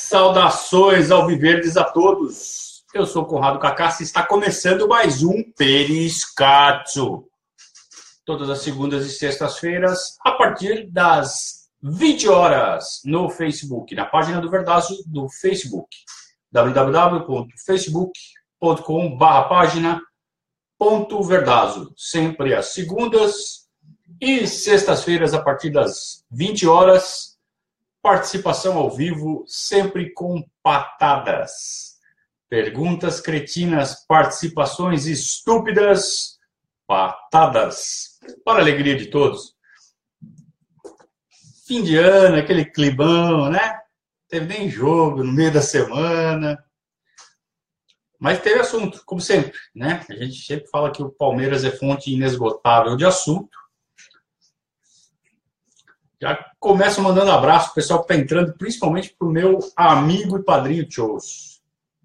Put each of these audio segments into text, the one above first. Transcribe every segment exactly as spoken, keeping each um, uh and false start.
Saudações alviverdes a todos. Eu sou Conrado Cacassi e está começando mais um Periscatso. Todas as segundas e sextas-feiras, a partir das vinte horas, no Facebook, na página do Verdazo do Facebook. w w w ponto facebook ponto com barra página ponto verdazo. Sempre às segundas e sextas-feiras, a partir das vinte horas. Participação ao vivo, sempre com patadas. Perguntas cretinas, participações estúpidas, patadas. Para a alegria de todos. Fim de ano, aquele clibão, né? Teve nem jogo no meio da semana. Mas teve assunto, como sempre, né? A gente sempre fala que o Palmeiras é fonte inesgotável de assunto. Já começo mandando abraço para o pessoal que está entrando, principalmente para o meu amigo e padrinho Tchous.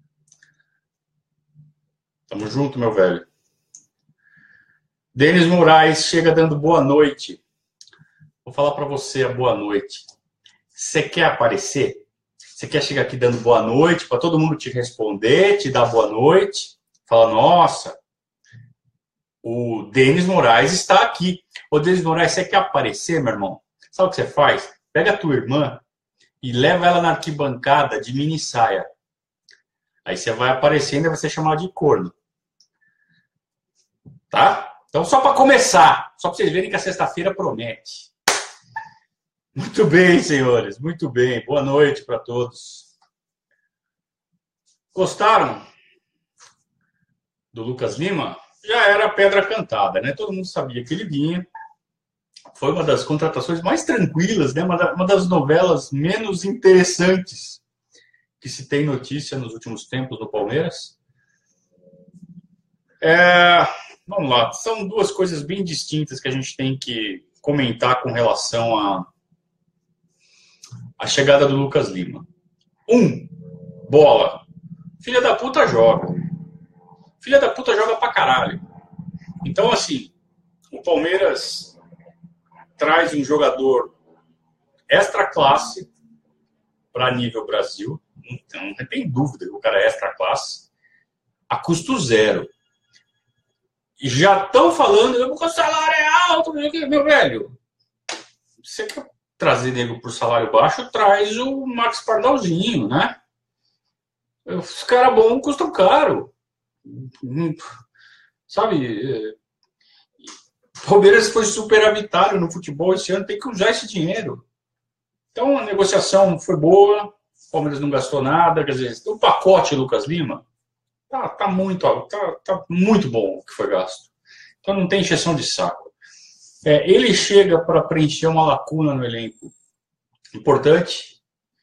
Tamo junto, meu velho. Denis Moraes chega dando boa noite. Vou falar para você a boa noite. Você quer aparecer? Você quer chegar aqui dando boa noite para todo mundo te responder, te dar boa noite? Fala, nossa, o Denis Moraes está aqui. Ô, Denis Moraes, você quer aparecer, meu irmão? Sabe o que você faz? Pega a tua irmã e leva ela na arquibancada de mini saia. Aí você vai aparecendo e vai ser chamado de corno. Tá? Então, só para começar, só para vocês verem que a sexta-feira promete. Muito bem, senhores. Muito bem. Boa noite para todos. Gostaram do Lucas Lima? Já era pedra cantada, né? Todo mundo sabia que ele vinha. Foi uma das contratações mais tranquilas, né? Uma das novelas menos interessantes que se tem notícia nos últimos tempos do Palmeiras. É, vamos lá, são duas coisas bem distintas que a gente tem que comentar com relação à a, a chegada do Lucas Lima. Um, bola. Filha da puta joga. Filha da puta joga pra caralho. Então, assim, o Palmeiras traz um jogador extra classe para nível Brasil. Então, não tem dúvida que o cara é extra classe. A custo zero. E já estão falando que o salário é alto, meu velho. Você quer trazer nego por salário baixo, traz o Max Pardalzinho, né? Os caras bons custam caro. Sabe? O Palmeiras foi superavitário no futebol esse ano, tem que usar esse dinheiro. Então a negociação foi boa, o Palmeiras não gastou nada, quer dizer, o pacote Lucas Lima tá, tá, muito, tá, tá muito bom o que foi gasto. Então não tem encheção de saco. É, ele chega para preencher uma lacuna no elenco importante.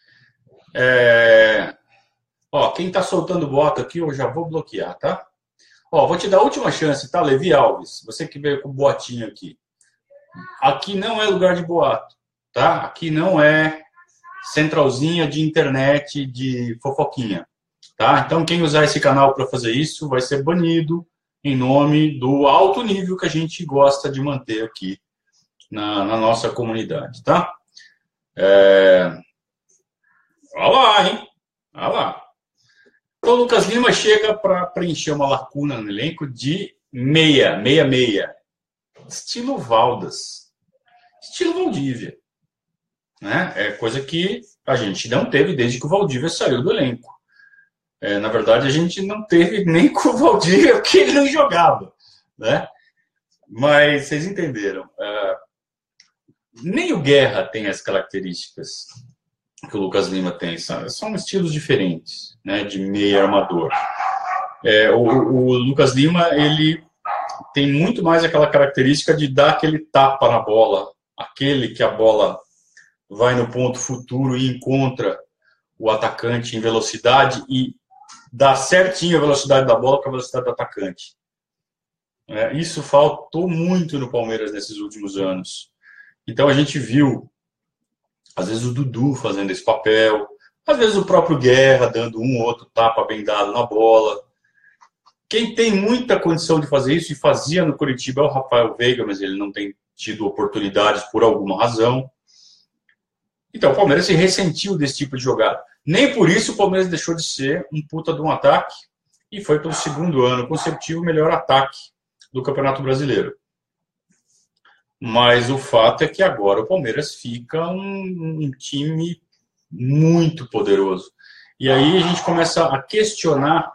É, ó, quem tá soltando boato aqui, eu já vou bloquear, tá? Ó, vou te dar a última chance, tá, Levi Alves? Você que veio com o boatinho aqui. Aqui não é lugar de boato, tá? Aqui não é centralzinha de internet, de fofoquinha, tá? Então, quem usar esse canal para fazer isso vai ser banido em nome do alto nível que a gente gosta de manter aqui na, na nossa comunidade, tá? É... Olha lá, hein? Olha lá. Então, o Lucas Lima chega para preencher uma lacuna no elenco de meia, meia, meia. Estilo Valdas. Estilo Valdívia. Né? É coisa que a gente não teve desde que o Valdívia saiu do elenco. É, na verdade, a gente não teve nem com o Valdívia, porque ele não jogava. Né? Mas vocês entenderam. É, nem o Guerra tem as características que o Lucas Lima tem. São, são estilos diferentes, né, de meia armador. É, o, o Lucas Lima, ele tem muito mais aquela característica de dar aquele tapa na bola, aquele que a bola vai no ponto futuro e encontra o atacante em velocidade e dá certinho a velocidade da bola com a velocidade do atacante. É, isso faltou muito no Palmeiras nesses últimos anos. Então a gente viu às vezes o Dudu fazendo esse papel, às vezes o próprio Guerra dando um ou outro tapa bem dado na bola. Quem tem muita condição de fazer isso, e fazia no Coritiba, é o Rafael Veiga, mas ele não tem tido oportunidades por alguma razão. Então o Palmeiras se ressentiu desse tipo de jogada. Nem por isso o Palmeiras deixou de ser um puta de um ataque e foi pelo segundo ano consecutivo o melhor ataque do Campeonato Brasileiro. Mas o fato é que agora o Palmeiras fica um, um time muito poderoso. E aí a gente começa a questionar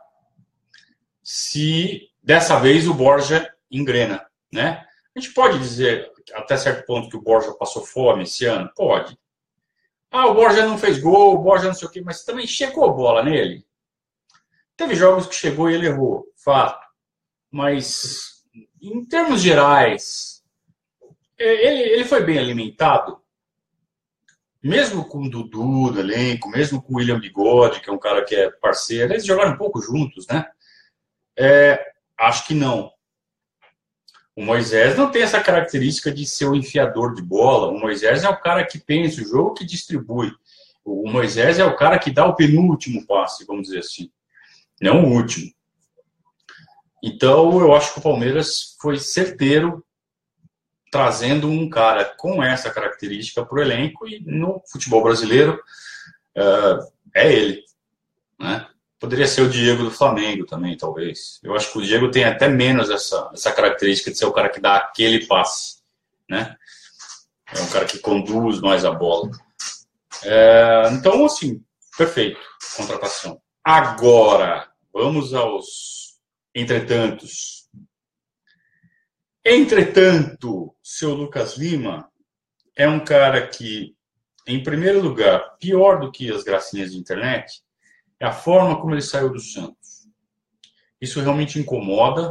se dessa vez o Borja engrena, né? A gente pode dizer até certo ponto que o Borja passou fome esse ano? Pode. Ah, o Borja não fez gol, o Borja não sei o quê, mas também chegou a bola nele. Teve jogos que chegou e ele errou, fato. Mas, em termos gerais, ele, ele foi bem alimentado. Mesmo com o Dudu do elenco, mesmo com o William Bigode, que é um cara que é parceiro, eles jogaram um pouco juntos, né? É, acho que não. O Moisés não tem essa característica de ser o enfiador de bola. O Moisés é o cara que pensa o jogo, que distribui. O Moisés é o cara que dá o penúltimo passe, vamos dizer assim. Não o último. Então, eu acho que o Palmeiras foi certeiro trazendo um cara com essa característica para o elenco e no futebol brasileiro uh, é ele, né? Poderia ser o Diego do Flamengo também, talvez. Eu acho que o Diego tem até menos essa, essa característica de ser o cara que dá aquele passe, né? É um cara que conduz mais a bola. É, então, assim, perfeito, contratação. Agora, vamos aos entretantos. Entretanto, seu Lucas Lima é um cara que, em primeiro lugar, pior do que as gracinhas de internet, é a forma como ele saiu do Santos. Isso realmente incomoda.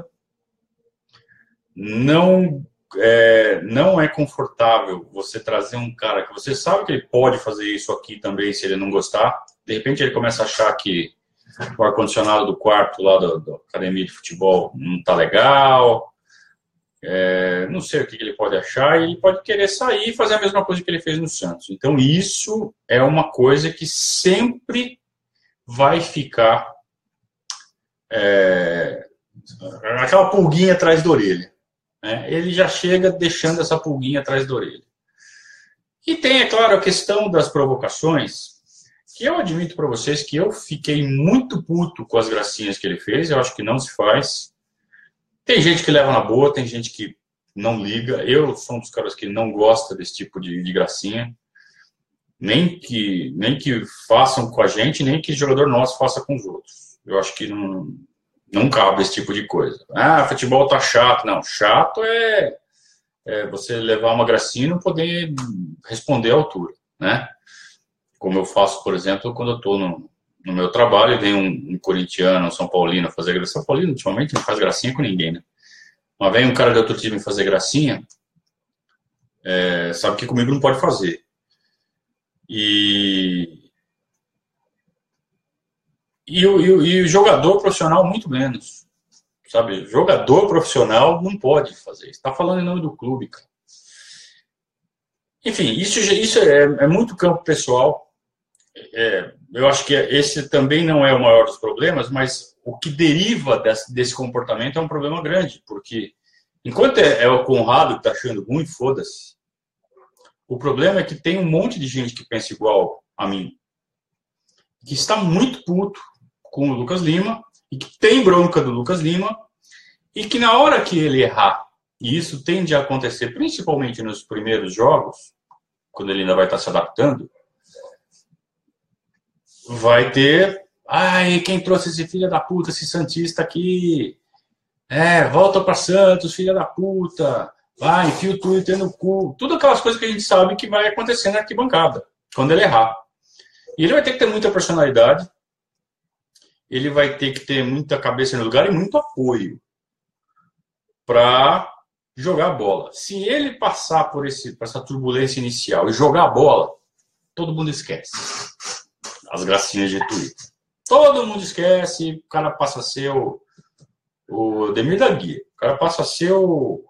Não é, não é confortável você trazer um cara que você sabe que ele pode fazer isso aqui também se ele não gostar. De repente ele começa a achar que o ar-condicionado do quarto lá da, da academia de futebol não está legal. É, não sei o que ele pode achar, e ele pode querer sair e fazer a mesma coisa que ele fez no Santos. Então isso é uma coisa que sempre vai ficar é, aquela pulguinha atrás da orelha, né? Ele já chega deixando essa pulguinha atrás da orelha. E tem, é claro, a questão das provocações, que eu admito para vocês que eu fiquei muito puto com as gracinhas que ele fez. Eu acho que não se faz. Tem gente que leva na boa, tem gente que não liga. Eu sou um dos caras que não gosta desse tipo de, de gracinha. Nem que, nem que façam com a gente, nem que o jogador nosso faça com os outros. Eu acho que não, não cabe esse tipo de coisa. Ah, futebol tá chato. Não, chato é, é você levar uma gracinha e não poder responder à altura, né? Como eu faço, por exemplo, quando eu estou no, no meu trabalho e vem um, um corintiano, um São Paulino fazer gracinha. São Paulino, ultimamente, não faz gracinha com ninguém, né? Mas vem um cara de outro time fazer gracinha, é, sabe que comigo não pode fazer. E, e, o, e, o, e o jogador profissional muito menos, sabe? Jogador profissional não pode fazer isso. Está falando em nome do clube, cara. Enfim, isso, isso é, é muito campo pessoal. É, eu acho que esse também não é o maior dos problemas, mas o que deriva desse, desse comportamento é um problema grande, porque enquanto é, é o Conrado que está achando ruim, foda-se. O problema é que tem um monte de gente que pensa igual a mim, que está muito puto com o Lucas Lima, e que tem bronca do Lucas Lima, e que na hora que ele errar, e isso tende a acontecer principalmente nos primeiros jogos, quando ele ainda vai estar se adaptando, vai ter, ai, quem trouxe esse filho da puta, esse santista aqui, é, volta para Santos, filha da puta, vai, enfia o Twitter no cu, tudo aquelas coisas que a gente sabe que vai acontecer na arquibancada, quando ele errar. E ele vai ter que ter muita personalidade, ele vai ter que ter muita cabeça no lugar e muito apoio para jogar a bola. Se ele passar por, esse, por essa turbulência inicial e jogar a bola, todo mundo esquece as gracinhas de Twitter. Todo mundo esquece, o cara passa a ser o, o Demir da Guia, o cara passa a ser o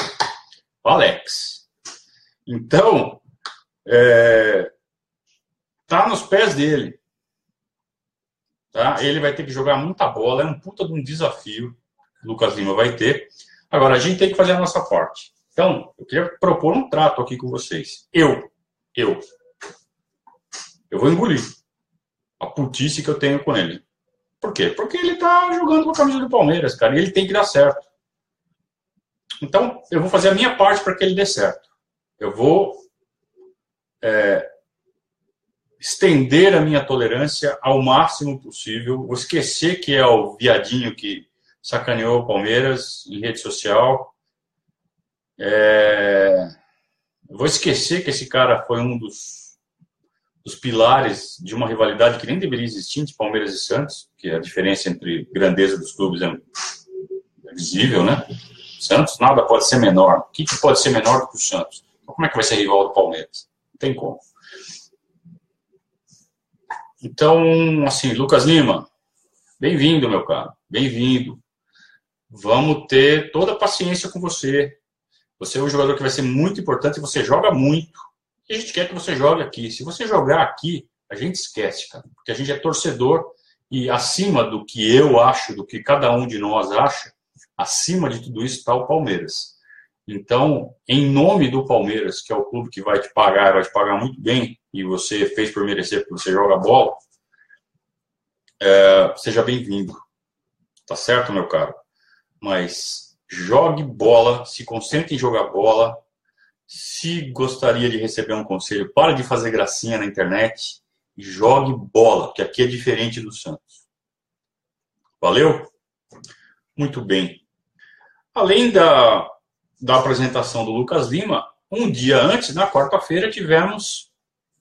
Alex. Então, é, tá nos pés dele. Tá? Ele vai ter que jogar muita bola, é um puta de um desafio que o Lucas Lima vai ter. Agora, a gente tem que fazer a nossa parte. Então, eu queria propor um trato aqui com vocês. Eu, eu, eu vou engolir. a putice que eu tenho com ele. Por quê? Porque ele tá jogando com a camisa do Palmeiras, cara, e ele tem que dar certo. Então, eu vou fazer a minha parte para que ele dê certo. Eu vou é, estender a minha tolerância ao máximo possível, vou esquecer que é o viadinho que sacaneou o Palmeiras em rede social. É, vou esquecer que esse cara foi um dos, dos pilares de uma rivalidade que nem deveria existir entre Palmeiras e Santos, que a diferença entre grandeza dos clubes é visível, né? Santos, nada pode ser menor. O que, que pode ser menor do que o Santos? Então, como é que vai ser rival do Palmeiras? Não tem como. Então, assim, Lucas Lima, bem-vindo, meu caro. Bem-vindo. Vamos ter toda a paciência com você. Você é um jogador que vai ser muito importante, você joga muito. E a gente quer que você jogue aqui. Se você jogar aqui, a gente esquece, cara. Porque a gente é torcedor e acima do que eu acho, do que cada um de nós acha, acima de tudo isso está o Palmeiras. Então, em nome do Palmeiras, que é o clube que vai te pagar, vai te pagar muito bem, e você fez por merecer porque você joga bola, é, seja bem-vindo. Tá certo, meu caro? Mas jogue bola, se concentre em jogar bola. Se gostaria de receber um conselho, para de fazer gracinha na internet e jogue bola, que aqui é diferente do Santos. Valeu? Muito bem. Além da, da apresentação do Lucas Lima, um dia antes, na quarta-feira, tivemos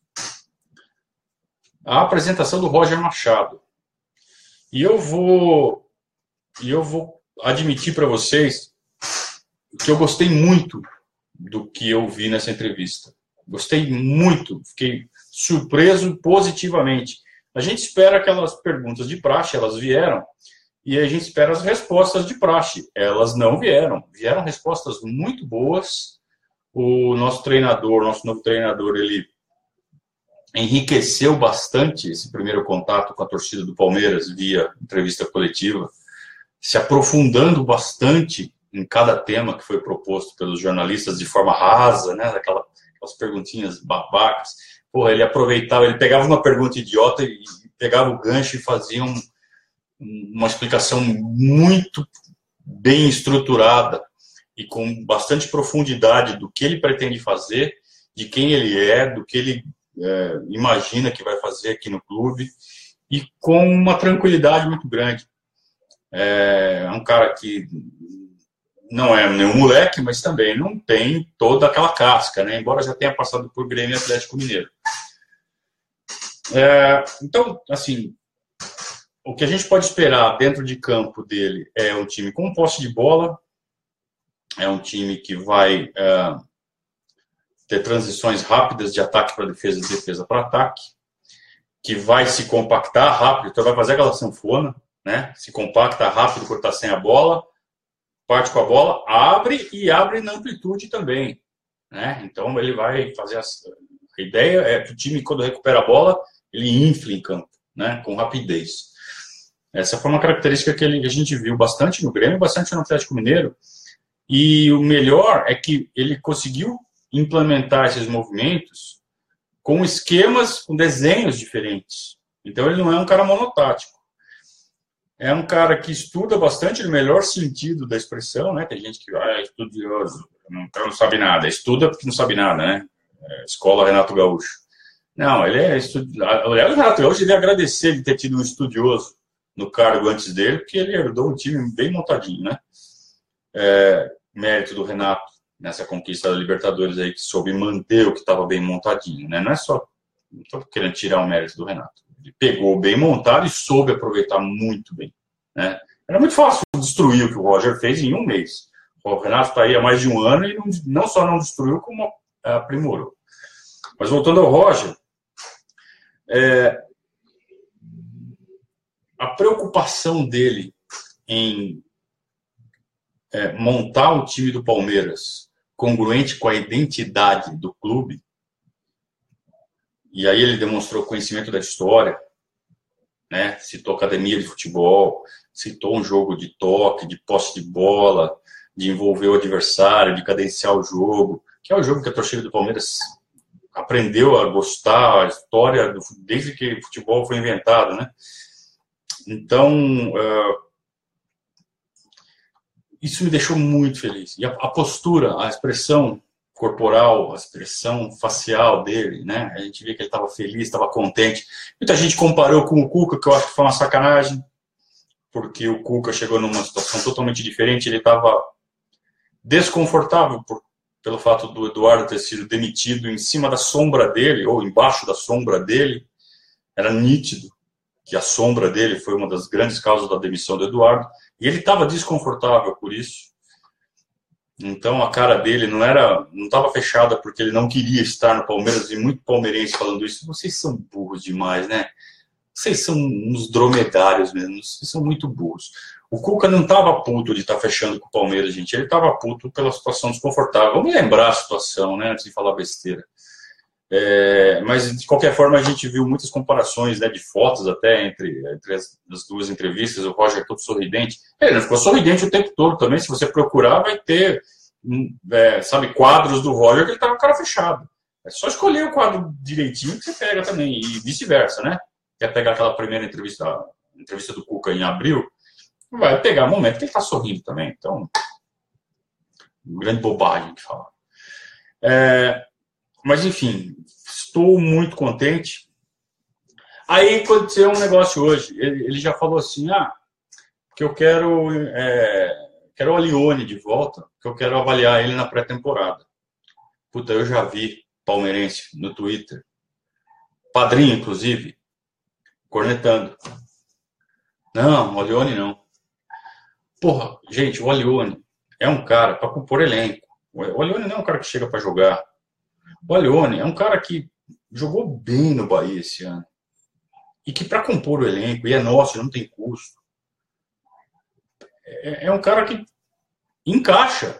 a apresentação do Roger Machado. E eu vou, e eu vou admitir para vocês que eu gostei muito do que eu vi nessa entrevista. Gostei muito, fiquei surpreso positivamente. A gente espera aquelas perguntas de praxe, elas vieram, e a gente espera as respostas de praxe. Elas não vieram. Vieram respostas muito boas. O nosso treinador, nosso novo treinador, ele enriqueceu bastante esse primeiro contato com a torcida do Palmeiras via entrevista coletiva, se aprofundando bastante em cada tema que foi proposto pelos jornalistas de forma rasa, né? Aquela, aquelas perguntinhas babacas. Porra, ele aproveitava, ele pegava uma pergunta idiota e pegava o gancho e fazia um uma explicação muito bem estruturada e com bastante profundidade do que ele pretende fazer, de quem ele é, do que ele é, imagina que vai fazer aqui no clube, e com uma tranquilidade muito grande. É um cara que não é nenhum moleque, mas também não tem toda aquela casca, né? Embora já tenha passado por Grêmio Atlético Mineiro. É, então, assim, o que a gente pode esperar dentro de campo dele é um time com posse de bola, é um time que vai é, ter transições rápidas de ataque para defesa e defesa para ataque, que vai se compactar rápido, então vai fazer aquela sanfona, né? Se compacta rápido quando está sem a bola, parte com a bola, abre e abre na amplitude também, né? Então ele vai fazer as... a ideia é que o time, quando recupera a bola, ele infla em campo, né? Com rapidez. Essa foi uma característica que a gente viu bastante no Grêmio, bastante no Atlético Mineiro. E o melhor é que ele conseguiu implementar esses movimentos com esquemas, com desenhos diferentes. Então ele não é um cara monotático. É um cara que estuda bastante no melhor sentido da expressão, né? Tem gente que ah, é estudioso, não, não sabe nada. Estuda porque não sabe nada, né? É, escola Renato Gaúcho. Não, ele é estudioso. O Renato Gaúcho deve agradecer de ter tido um estudioso no cargo antes dele, porque ele herdou um time bem montadinho, né? É, mérito do Renato nessa conquista da Libertadores aí, que soube manter o que estava bem montadinho, né? Não é só... Não estou querendo tirar o mérito do Renato. Ele pegou bem montado e soube aproveitar muito bem, né? Era muito fácil destruir o que o Roger fez em um mês. O Renato está aí há mais de um ano e não, não só não destruiu, como aprimorou. Mas voltando ao Roger, é, a preocupação dele em é, montar o time do Palmeiras congruente com a identidade do clube, e aí ele demonstrou conhecimento da história, né? Citou academia de futebol, citou um jogo de toque, de posse de bola, de envolver o adversário, de cadenciar o jogo, que é o jogo que a torcida do Palmeiras aprendeu a gostar a história do, desde que o futebol foi inventado, né? Então, uh, isso me deixou muito feliz. E a, a postura, a expressão corporal, a expressão facial dele, né? A gente via que ele estava feliz, estava contente. Muita gente comparou com o Cuca, que eu acho que foi uma sacanagem, porque o Cuca chegou numa situação totalmente diferente. Ele estava desconfortável por, pelo fato do Eduardo ter sido demitido em cima da sombra dele, ou embaixo da sombra dele. Era nítido que a sombra dele foi uma das grandes causas da demissão do Eduardo. E ele estava desconfortável por isso. Então a cara dele não era, não estava fechada porque ele não queria estar no Palmeiras, e muito palmeirense falando isso. Vocês são burros demais, né? Vocês são uns dromedários mesmo, vocês são muito burros. O Cuca não estava puto de estar fechando com o Palmeiras, gente. Ele estava puto pela situação desconfortável. Vamos lembrar a situação, né, antes de falar besteira. É, mas, de qualquer forma, a gente viu muitas comparações, né, de fotos até entre, entre as, as duas entrevistas. O Roger todo sorridente. Ele não ficou sorridente o tempo todo também. Se você procurar, vai ter, é, sabe, quadros do Roger que ele estava com a cara fechado. É só escolher o quadro direitinho que você pega também, e vice-versa, né? Quer pegar aquela primeira entrevista, a entrevista do Cuca em abril, vai pegar o momento que ele está sorrindo também. Então, grande bobagem que falar. É, mas, enfim, estou muito contente. Aí aconteceu um negócio hoje. Ele, ele já falou assim, ah, que eu quero, é, quero o Alione de volta, que eu quero avaliar ele na pré-temporada. Puta, eu já vi palmeirense no Twitter, padrinho, inclusive, cornetando. Não, o Alione não. Porra, gente, o Alione é um cara para compor elenco. O Alione não é um cara que chega para jogar. O Alione é um cara que jogou bem no Bahia esse ano. E que para compor o elenco, e é nosso, não tem custo. É, é um cara que encaixa.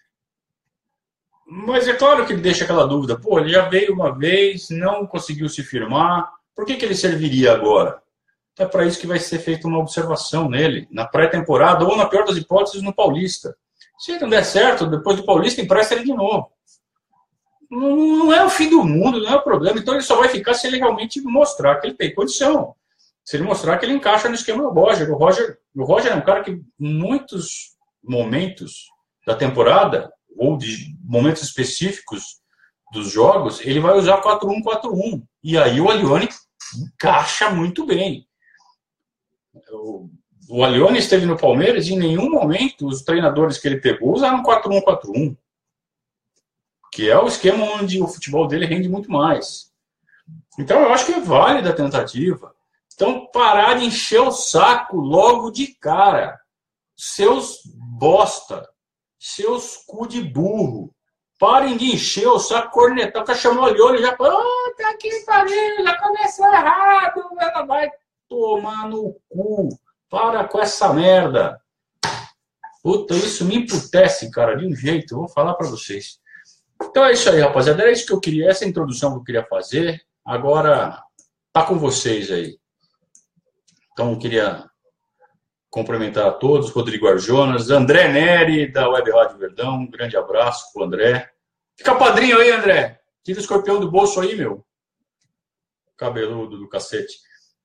Mas é claro que ele deixa aquela dúvida. Pô, ele já veio uma vez, não conseguiu se firmar. Por que, que ele serviria agora? É para isso que vai ser feita uma observação nele, na pré-temporada, ou, na pior das hipóteses, no Paulista. Se ele não der certo, depois do Paulista, empresta ele de novo. Não, não é o fim do mundo, não é o problema. Então ele só vai ficar se ele realmente mostrar que ele tem condição. Se ele mostrar que ele encaixa no esquema do Roger. O Roger, o Roger é um cara que, em muitos momentos da temporada, ou de momentos específicos dos jogos, ele vai usar quatro um quatro um. E aí o Alione encaixa muito bem. O, o Alione esteve no Palmeiras e em nenhum momento os treinadores que ele pegou usaram quatro um quatro um, que é o esquema onde o futebol dele rende muito mais. Então eu acho que é válida a tentativa. Então parar de encher o saco logo de cara. Seus bosta, seus cu de burro, parem de encher o saco, cornetar, fica chamando o Alione já, oh, tá aqui, pariu, já começou errado, ela vai tomar no cu. Para com essa merda. Puta, isso me emputece, cara, de um jeito. Eu vou falar pra vocês. Então é isso aí, rapaziada. Era isso que eu queria, essa introdução que eu queria fazer. Agora, tá com vocês aí. Então, eu queria cumprimentar a todos. Rodrigo Arjonas, André Neri, da Web Rádio Verdão. Um grande abraço pro André. Fica padrinho aí, André. Tira o escorpião do bolso aí, meu. Cabeludo do cacete.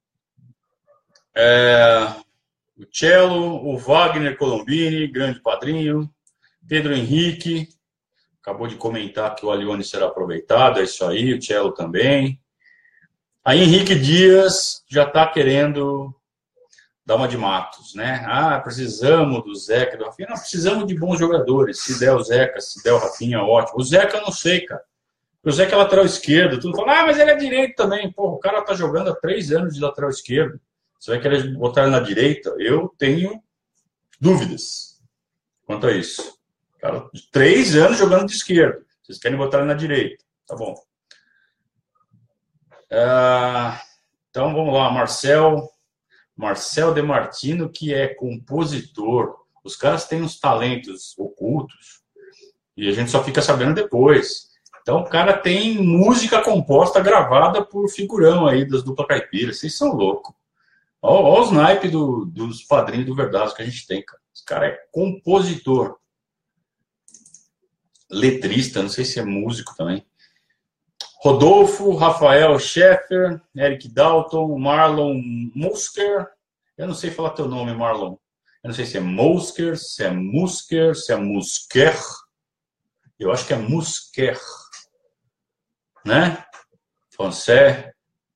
É, o Cello, o Wagner Colombini, grande padrinho. Pedro Henrique, acabou de comentar que o Alione será aproveitado, é isso aí, o Cello também. Aí Henrique Dias já está querendo dar uma de Matos, né? Ah, precisamos do Zeca, do Rafinha. Não, precisamos de bons jogadores. Se der o Zeca, se der o Rafinha, ótimo. O Zeca eu não sei, cara. O Zeca é lateral esquerdo. Tudo fala, ah, mas ele é direito também. Pô, o cara tá jogando há três anos de lateral esquerdo. Você vai querer botar ele na direita? Eu tenho dúvidas quanto a isso. Cara, três anos jogando de esquerda. Vocês querem botar ele na direita. Tá bom. Ah, então, vamos lá. Marcel. Marcel De Martino, que é compositor. Os caras têm uns talentos ocultos. E a gente só fica sabendo depois. Então, o cara tem música composta, gravada por figurão aí das dupla caipira. Vocês são loucos. Olha, olha os naipes do, dos padrinhos do Verdazo que a gente tem, cara. Esse cara é compositor. Letrista, não sei se é músico também. Rodolfo, Rafael Scheffer, Eric Dalton, Marlon Musker. Eu não sei falar teu nome, Marlon. Eu não sei se é Musker, se é Musker, se é Musker. Eu acho que é Musker. Né? Foncé.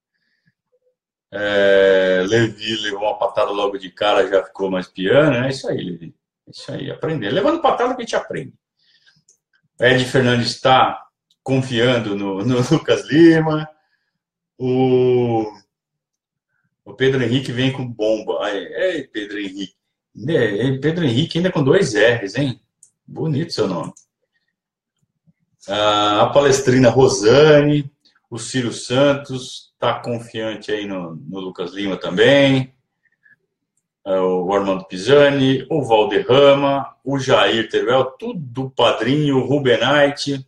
É, Levi levou uma patada logo de cara, já ficou mais piano. É isso aí, Levi. É isso aí, aprender. Levando patada que a gente aprende. Ed Fernandes está confiando no, no Lucas Lima. O, o Pedro Henrique vem com bomba. É, Pedro Henrique. É, Pedro Henrique ainda com dois R's, hein? Bonito seu nome. Ah, a palestrina Rosane. O Ciro Santos está confiante aí no, no Lucas Lima também. O Armando Pisani, o Valderrama, o Jair Tervel, tudo padrinho, o Rubenite.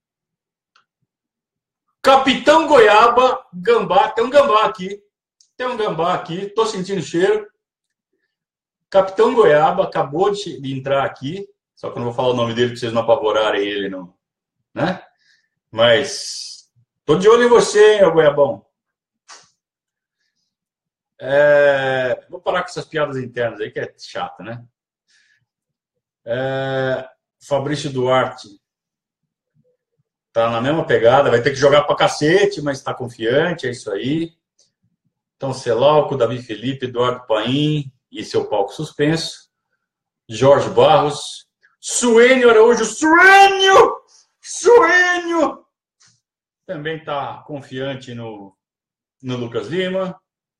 Capitão Goiaba, Gambá, tem um gambá aqui. Tem um gambá aqui, tô sentindo cheiro. Capitão Goiaba acabou de, de entrar aqui, só que eu não vou falar o nome dele para vocês não apavorarem ele, não, né? Mas tô de olho em você, hein, Goiabão. É, vou parar com essas piadas internas aí, que é chata, né? É, Fabrício Duarte tá na mesma pegada, vai ter que jogar pra cacete, mas tá confiante, é isso aí. Então, Celalco, Davi Felipe, Eduardo Paim e seu palco suspenso. Jorge Barros, Suênio Araújo, Suênio! Suênio! Também tá confiante no, no Lucas Lima.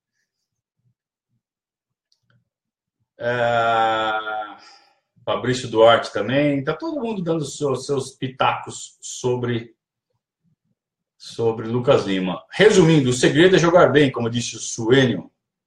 É, Fabrício Duarte também. Está todo mundo dando seus, seus pitacos sobre, sobre Lucas Lima. Resumindo, o segredo é jogar bem, como disse o Suênio.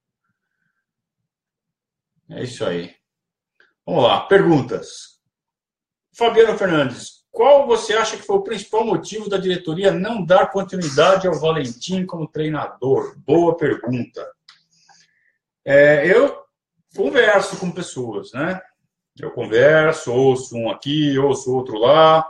É isso aí. Vamos lá, perguntas. Fabiano Fernandes, qual você acha que foi o principal motivo da diretoria não dar continuidade ao Valentim como treinador? Boa pergunta. É, eu converso com pessoas, né? Eu converso, ouço um aqui, ouço outro lá.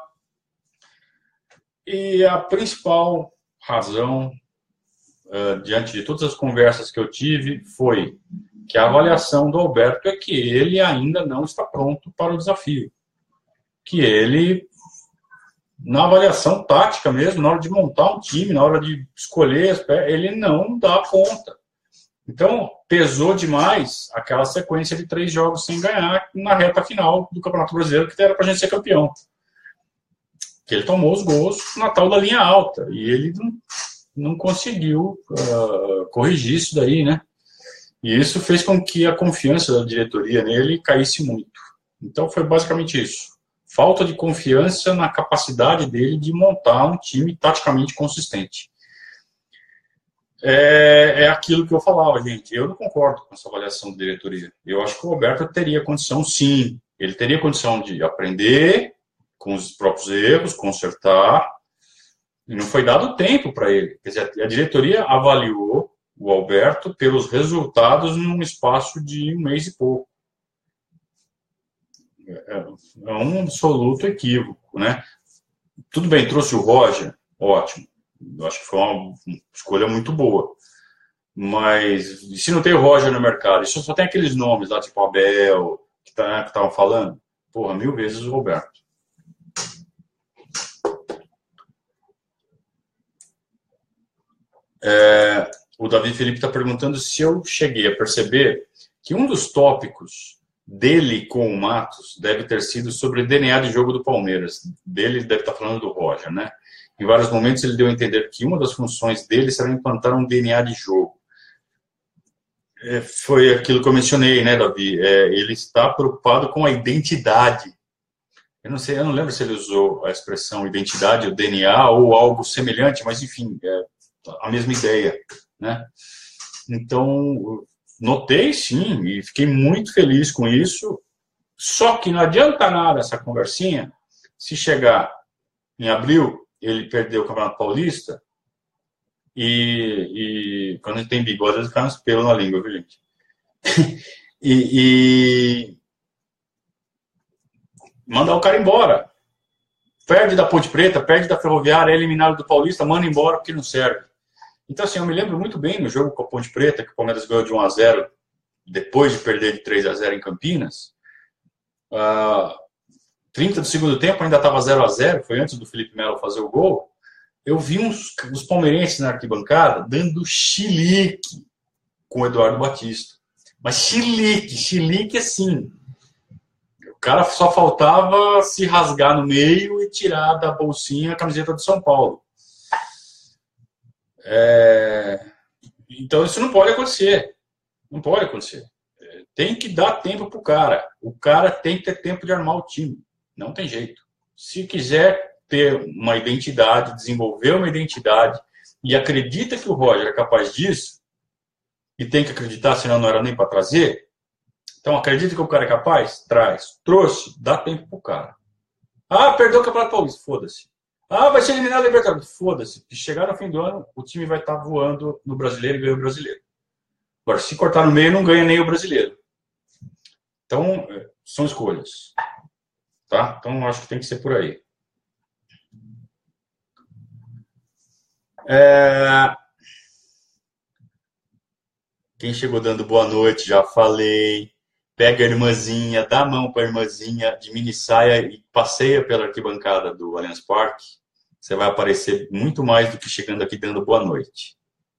E a principal razão, uh, diante de todas as conversas que eu tive, foi que a avaliação do Alberto é que ele ainda não está pronto para o desafio. Que ele, na avaliação tática mesmo, na hora de montar um time, na hora de escolher, ele não dá conta. Então, pesou demais aquela sequência de três jogos sem ganhar na reta final do Campeonato Brasileiro, que era para a gente ser campeão. Que ele tomou os gols na tal da linha alta. E ele não, não conseguiu uh, corrigir isso daí, né? E isso fez com que a confiança da diretoria nele caísse muito. Então, foi basicamente isso. Falta de confiança na capacidade dele de montar um time taticamente consistente. É, é aquilo que eu falava, gente. Eu não concordo com essa avaliação da diretoria. Eu acho que o Roberto teria condição, sim. Ele teria condição de aprender com os próprios erros, consertar. E não foi dado tempo para ele. Quer dizer, a diretoria avaliou o Alberto pelos resultados num espaço de um mês e pouco. É, é um absoluto equívoco, né? Tudo bem, trouxe o Roger, ótimo. Eu acho que foi uma escolha muito boa. Mas e se não tem o Roger no mercado? Isso só tem aqueles nomes lá, tipo Abel, que estavam tá, falando. Porra, mil vezes o Roberto. É, o Davi Felipe está perguntando se eu cheguei a perceber que um dos tópicos dele com o Matos deve ter sido sobre o D N A de jogo do Palmeiras. Dele deve estar falando do Roger, né? Em vários momentos ele deu a entender que uma das funções dele será implantar um D N A de jogo. É, foi aquilo que eu mencionei, né, Davi? É, ele está preocupado com a identidade. Eu não sei, eu não lembro se ele usou a expressão identidade, o D N A ou algo semelhante, mas enfim, é a mesma ideia, né? Então, notei sim e fiquei muito feliz com isso. Só que não adianta nada essa conversinha se chegar em abril ele perdeu o Campeonato Paulista e, e quando a gente tem bigode, ele fica uns pelos na língua, viu, gente? e, e mandar o cara embora. perde da Ponte Preta, perde da Ferroviária, é eliminado do Paulista, manda embora porque não serve. Então, assim, eu me lembro muito bem no jogo com a Ponte Preta, que o Palmeiras ganhou de um a zero, depois de perder de três a zero em Campinas. Uh, trinta do segundo tempo, ainda estava zero a zero, foi antes do Felipe Melo fazer o gol. Eu vi uns, os palmeirenses na arquibancada dando chilique com o Eduardo Batista. Mas chilique, chilique assim. O cara só faltava se rasgar no meio e tirar da bolsinha a camiseta do São Paulo. É... Então isso não pode acontecer. Não pode acontecer. Tem que dar tempo pro cara. O cara tem que ter tempo de armar o time. Não tem jeito. Se quiser ter uma identidade, desenvolver uma identidade e acredita que o Roger é capaz disso, e tem que acreditar, senão não era nem para trazer, então acredita que o cara é capaz? Traz. Trouxe, dá tempo pro cara. Ah, perdeu o Campeonato Paulista, foda-se. Ah, vai ser eliminado a Libertadores, foda-se. Se chegar no fim do ano, o time vai estar voando no Brasileiro e ganha o Brasileiro. Agora, se cortar no meio, não ganha nem o Brasileiro. Então, são escolhas. Tá? Então, acho que tem que ser por aí. É... Quem chegou dando boa noite, já falei. Pega a irmãzinha, dá a mão para a irmãzinha de mini saia e passeia pela arquibancada do Allianz Parque. Você vai aparecer muito mais do que chegando aqui dando boa noite.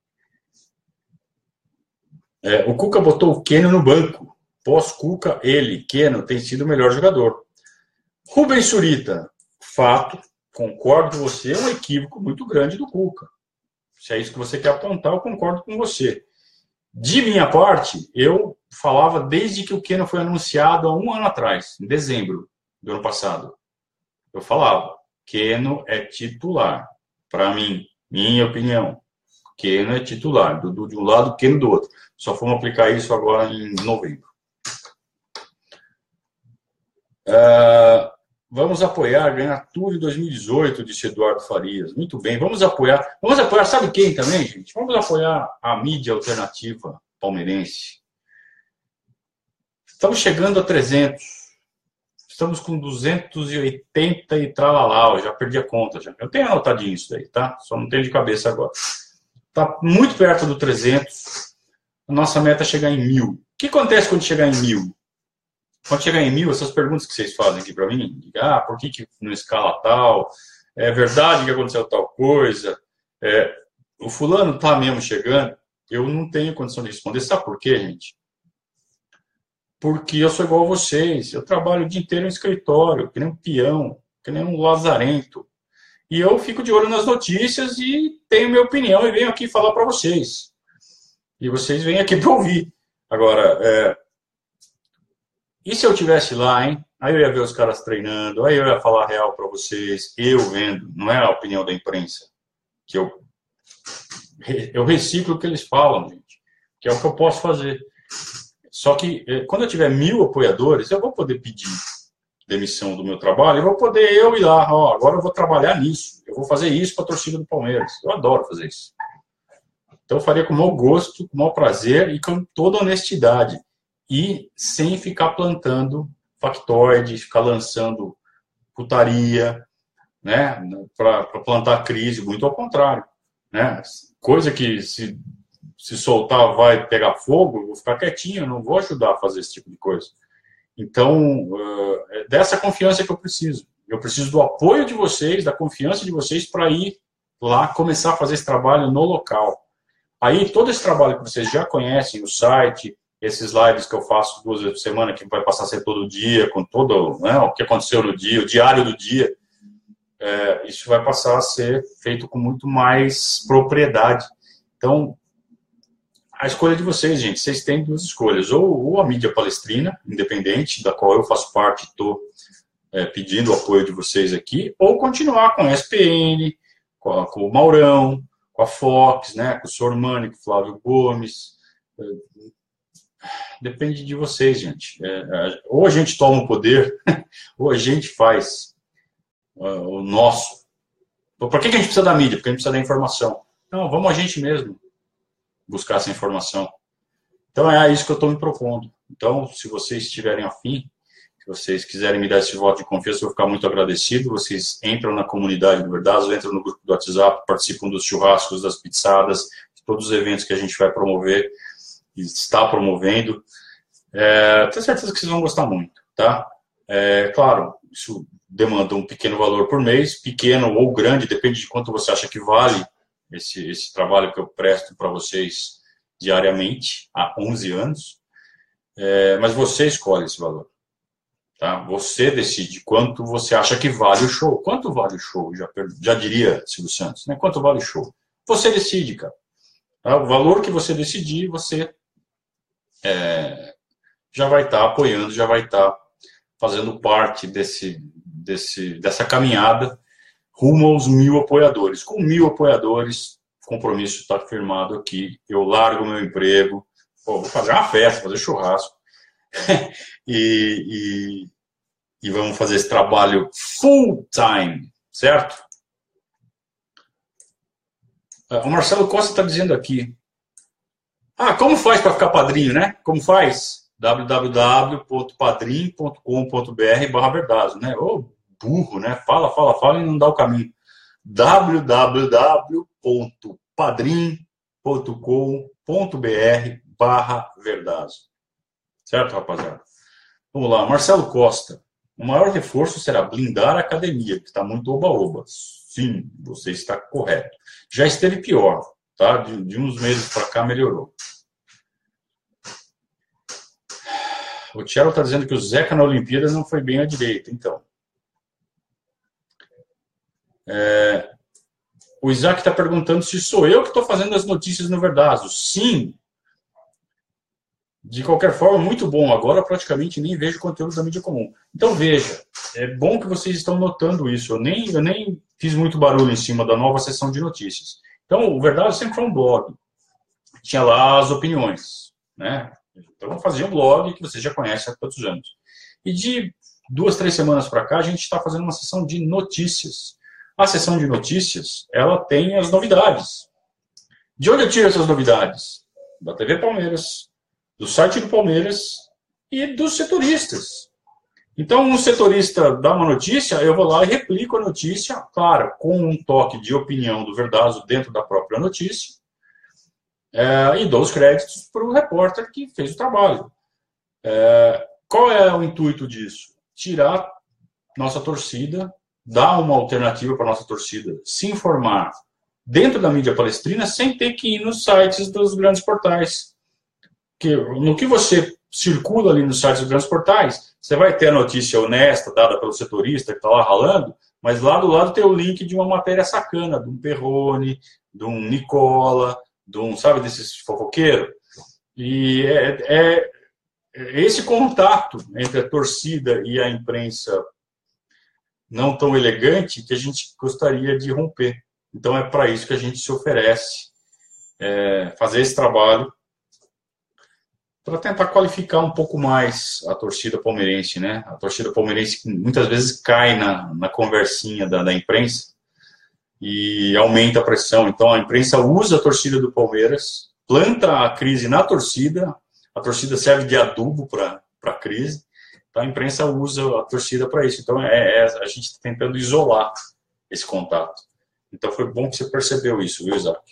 É, o Cuca botou o Keno no banco. Pós-Cuca, ele, Keno, tem sido o melhor jogador. Rubens Surita, fato, concordo com você, é um equívoco muito grande do Cuca. Se é isso que você quer apontar, eu concordo com você. De minha parte, eu falava desde que o Keno foi anunciado há um ano atrás, em dezembro do ano passado. Eu falava, Keno é titular. Para mim, minha opinião, Keno é titular. Dudu de um lado, Keno do outro. Só fomos aplicar isso agora em novembro. Uh, vamos apoiar, ganhar tudo em dois mil e dezoito, disse Eduardo Farias. Muito bem, vamos apoiar. Vamos apoiar, sabe quem também, gente? Vamos apoiar a mídia alternativa palmeirense. Estamos chegando a trezentos. Estamos com duzentos e oitenta e tralalá. Eu já perdi a conta. Já. Eu tenho anotadinho isso daí, tá? Só não tenho de cabeça agora. Está muito perto do trezentos. A nossa meta é chegar em mil. O que acontece quando chegar em mil? Quando chegar em mil, essas perguntas que vocês fazem aqui para mim, ah, por que, que não escala tal? É verdade que aconteceu tal coisa? É, o fulano está mesmo chegando? Eu não tenho condição de responder. Sabe por quê, gente? Porque eu sou igual a vocês. Eu trabalho o dia inteiro no escritório, que nem um peão, que nem um lazarento. E eu fico de olho nas notícias e tenho minha opinião e venho aqui falar para vocês. E vocês vêm aqui para ouvir. Agora, é... e se eu estivesse lá, hein? Aí eu ia ver os caras treinando, aí eu ia falar real para vocês, eu vendo, não é a opinião da imprensa, que eu, eu reciclo o que eles falam, gente, que é o que eu posso fazer. Só que quando eu tiver mil apoiadores, eu vou poder pedir demissão do meu trabalho, eu vou poder eu ir lá, ó, agora eu vou trabalhar nisso, eu vou fazer isso para a torcida do Palmeiras. Eu adoro fazer isso. Então eu faria com o maior gosto, com o maior prazer e com toda honestidade. E sem ficar plantando factoide, ficar lançando putaria, né, para plantar crise, muito ao contrário. Né? Coisa que se, se soltar vai pegar fogo, eu vou ficar quietinho, eu não vou ajudar a fazer esse tipo de coisa. Então, é dessa confiança que eu preciso. Eu preciso do apoio de vocês, da confiança de vocês para ir lá começar a fazer esse trabalho no local. Aí, todo esse trabalho que vocês já conhecem, o site, esses lives que eu faço duas vezes por semana, que vai passar a ser todo dia, com todo, né, o que aconteceu no dia, o diário do dia, é, isso vai passar a ser feito com muito mais propriedade. Então, a escolha de vocês, gente, vocês têm duas escolhas, ou, ou a mídia palestrina, independente, da qual eu faço parte, estou é, pedindo o apoio de vocês aqui, ou continuar com a S P N, com, a, com o Maurão, com a Fox, né, com o Sormani, com o Flávio Gomes. Depende de vocês, gente. É, ou a gente toma o poder, ou a gente faz uh, o nosso. Por que, que a gente precisa da mídia? Porque a gente precisa da informação. Não, vamos a gente mesmo buscar essa informação. Então é isso que eu estou me propondo. Então, se vocês estiverem afim, que vocês quiserem me dar esse voto de confiança, eu vou ficar muito agradecido. Vocês entram na comunidade do Verdazo, entram no grupo do WhatsApp, participam dos churrascos, das pizzadas, de todos os eventos que a gente vai promover e está promovendo. É, tenho certeza que vocês vão gostar muito, tá? É, claro, isso demanda um pequeno valor por mês, pequeno ou grande, depende de quanto você acha que vale esse, esse trabalho que eu presto para vocês diariamente, há onze anos. É, mas você escolhe esse valor. Tá? Você decide quanto você acha que vale o show. Quanto vale o show? Já, já diria Silvio Santos, né? Quanto vale o show? Você decide, cara. Tá? O valor que você decidir, você é, já vai estar tá apoiando, já vai estar tá fazendo parte desse, desse, dessa caminhada rumo aos mil apoiadores. Com mil apoiadores, o compromisso está firmado aqui. Eu largo meu emprego, pô, vou fazer uma festa, fazer churrasco. e, e, e vamos fazer esse trabalho full time, certo? O Marcelo Costa está dizendo aqui. Ah, como faz para ficar padrinho, né? Como faz? w w w ponto padrim ponto com ponto b r barra Verdazo, né? Ô, burro, né? Fala, fala, fala e não dá o caminho. w w w ponto padrim ponto com ponto b r barra Verdazo. Certo, rapaziada? Vamos lá. Marcelo Costa. O maior reforço será blindar a academia, que está muito oba-oba. Sim, você está correto. Já esteve pior, tá? De, de uns meses para cá melhorou. O Thiago está dizendo que o Zeca na Olimpíada não foi bem à direita, então. É, o Isaac está perguntando se sou eu que estou fazendo as notícias no Verdazo. Sim. De qualquer forma, muito bom. Agora, praticamente, nem vejo conteúdo da mídia comum. Então, veja, é bom que vocês estão notando isso. Eu nem, eu nem fiz muito barulho em cima da nova sessão de notícias. Então, o Verdazo sempre foi um blog. Tinha lá as opiniões, né? Então, eu fazia um blog que vocês já conhecem há tantos anos. E de duas, três semanas para cá, a gente está fazendo uma sessão de notícias. A sessão de notícias, ela tem as novidades. De onde eu tiro essas novidades? Da T V Palmeiras, do site do Palmeiras e dos setoristas. Então, um setorista dá uma notícia, eu vou lá e replico a notícia, claro, com um toque de opinião do Verdazo dentro da própria notícia, é, e dou os créditos para o repórter que fez o trabalho. É, qual é o intuito disso? Tirar nossa torcida, dar uma alternativa para nossa torcida, se informar dentro da mídia palestrina sem ter que ir nos sites dos grandes portais. Que, no que você circula ali nos sites dos grandes portais, você vai ter a notícia honesta dada pelo setorista que está lá ralando, mas lá do lado tem o link de uma matéria sacana, de um Perrone, de um Nicola, de um, sabe, desses fofoqueiros. E é, é esse contato entre a torcida e a imprensa não tão elegante que a gente gostaria de romper. Então é para isso que a gente se oferece, é, fazer esse trabalho para tentar qualificar um pouco mais a torcida palmeirense, né? A torcida palmeirense muitas vezes cai na, na conversinha da, da imprensa e aumenta a pressão. Então a imprensa usa a torcida do Palmeiras, planta a crise na torcida, a torcida serve de adubo para a crise, então a imprensa usa a torcida para isso. Então é, é, a gente está tentando isolar esse contato. Então foi bom que você percebeu isso, viu, Isaac?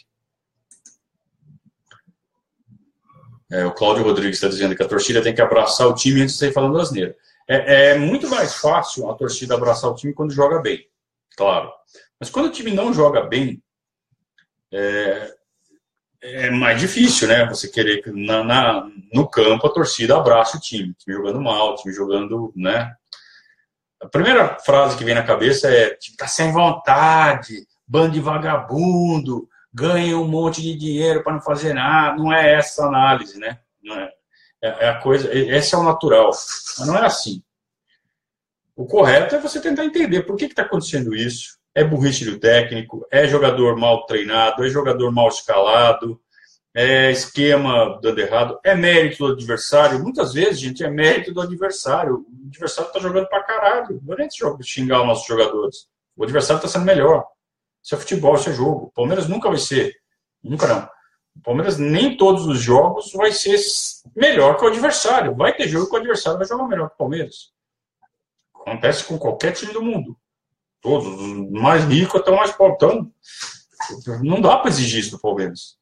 É, o Cláudio Rodrigues está dizendo que a torcida tem que abraçar o time antes de sair falando asneira. É, é muito mais fácil a torcida abraçar o time quando joga bem, claro. Mas quando o time não joga bem, é, é mais difícil, né? Você querer que na, na, no campo a torcida abrace o time. O time jogando mal, o time jogando, né? A primeira frase que vem na cabeça é: time tá sem vontade, bando de vagabundo, ganha um monte de dinheiro para não fazer nada. Não é essa a análise, né? Não é, é a coisa, esse é o natural. Mas não é assim. O correto é você tentar entender por que está acontecendo isso. É burrice do técnico, é jogador mal treinado, é jogador mal escalado, é esquema dando errado, é mérito do adversário. Muitas vezes, gente, é mérito do adversário. O adversário está jogando para caralho. Não é xingar os nossos jogadores. O adversário está sendo melhor. Isso é futebol, isso é jogo. O Palmeiras nunca vai ser. Nunca não. O Palmeiras, nem todos os jogos vai ser melhor que o adversário. Vai ter jogo que o adversário vai jogar melhor que o Palmeiras. Acontece com qualquer time do mundo. Todos, do mais rico até o mais pobre. Então, não dá para exigir isso do Palmeiras.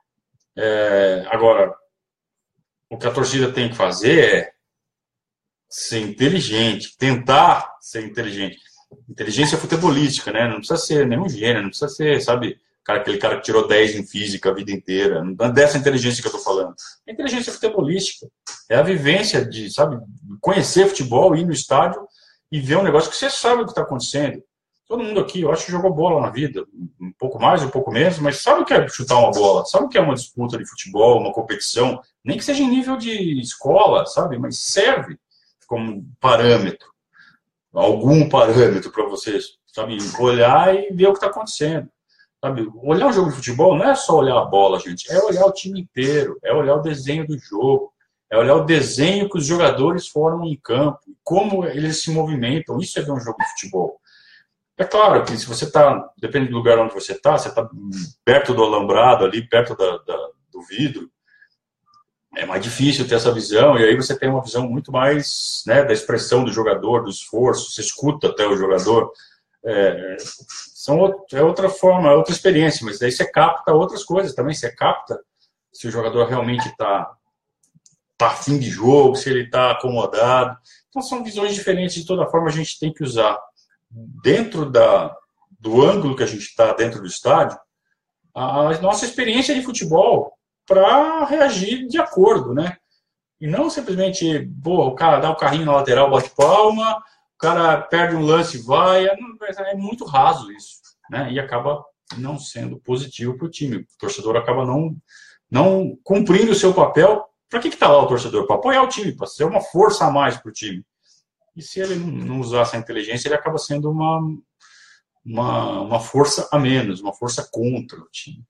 É, agora, o que a torcida tem que fazer é ser inteligente, tentar ser inteligente. Inteligência futebolística, né? Não precisa ser nenhum gênio, não precisa ser, sabe, cara, aquele cara que tirou dez em física a vida inteira. Não é dessa inteligência que eu tô falando. A inteligência futebolística é a vivência de, sabe, conhecer futebol, ir no estádio e ver um negócio que você sabe o que está acontecendo. Todo mundo aqui, eu acho que jogou bola na vida, um pouco mais, um pouco menos, mas sabe o que é chutar uma bola? Sabe o que é uma disputa de futebol, uma competição? Nem que seja em nível de escola, sabe? Mas serve como parâmetro, algum parâmetro para vocês, sabe? Olhar e ver o que está acontecendo. Sabe? Olhar um jogo de futebol não é só olhar a bola, gente, é olhar o time inteiro, é olhar o desenho do jogo, é olhar o desenho que os jogadores formam em campo, como eles se movimentam. Isso é ver um jogo de futebol. É claro que se você está, depende do lugar onde você está, você está perto do alambrado ali, perto da, da, do vidro, é mais difícil ter essa visão, e aí você tem uma visão muito mais, né, da expressão do jogador, do esforço, você escuta até o jogador. É, são, é outra forma, é outra experiência, mas daí você capta outras coisas também, você capta se o jogador realmente está tá afim de jogo, se ele está acomodado. Então são visões diferentes, de toda forma a gente tem que usar dentro da, do ângulo que a gente está dentro do estádio, a nossa experiência de futebol para reagir de acordo, né? E não simplesmente, pô, o cara dá o carrinho na lateral, bate palma, o cara perde um lance e vai, é muito raso isso, né? E acaba não sendo positivo para o time. O torcedor acaba não, não cumprindo o seu papel. Para que está lá o torcedor? Para apoiar o time, para ser uma força a mais para o time. E se ele não usar essa inteligência, ele acaba sendo uma, uma, uma força a menos, uma força contra o time.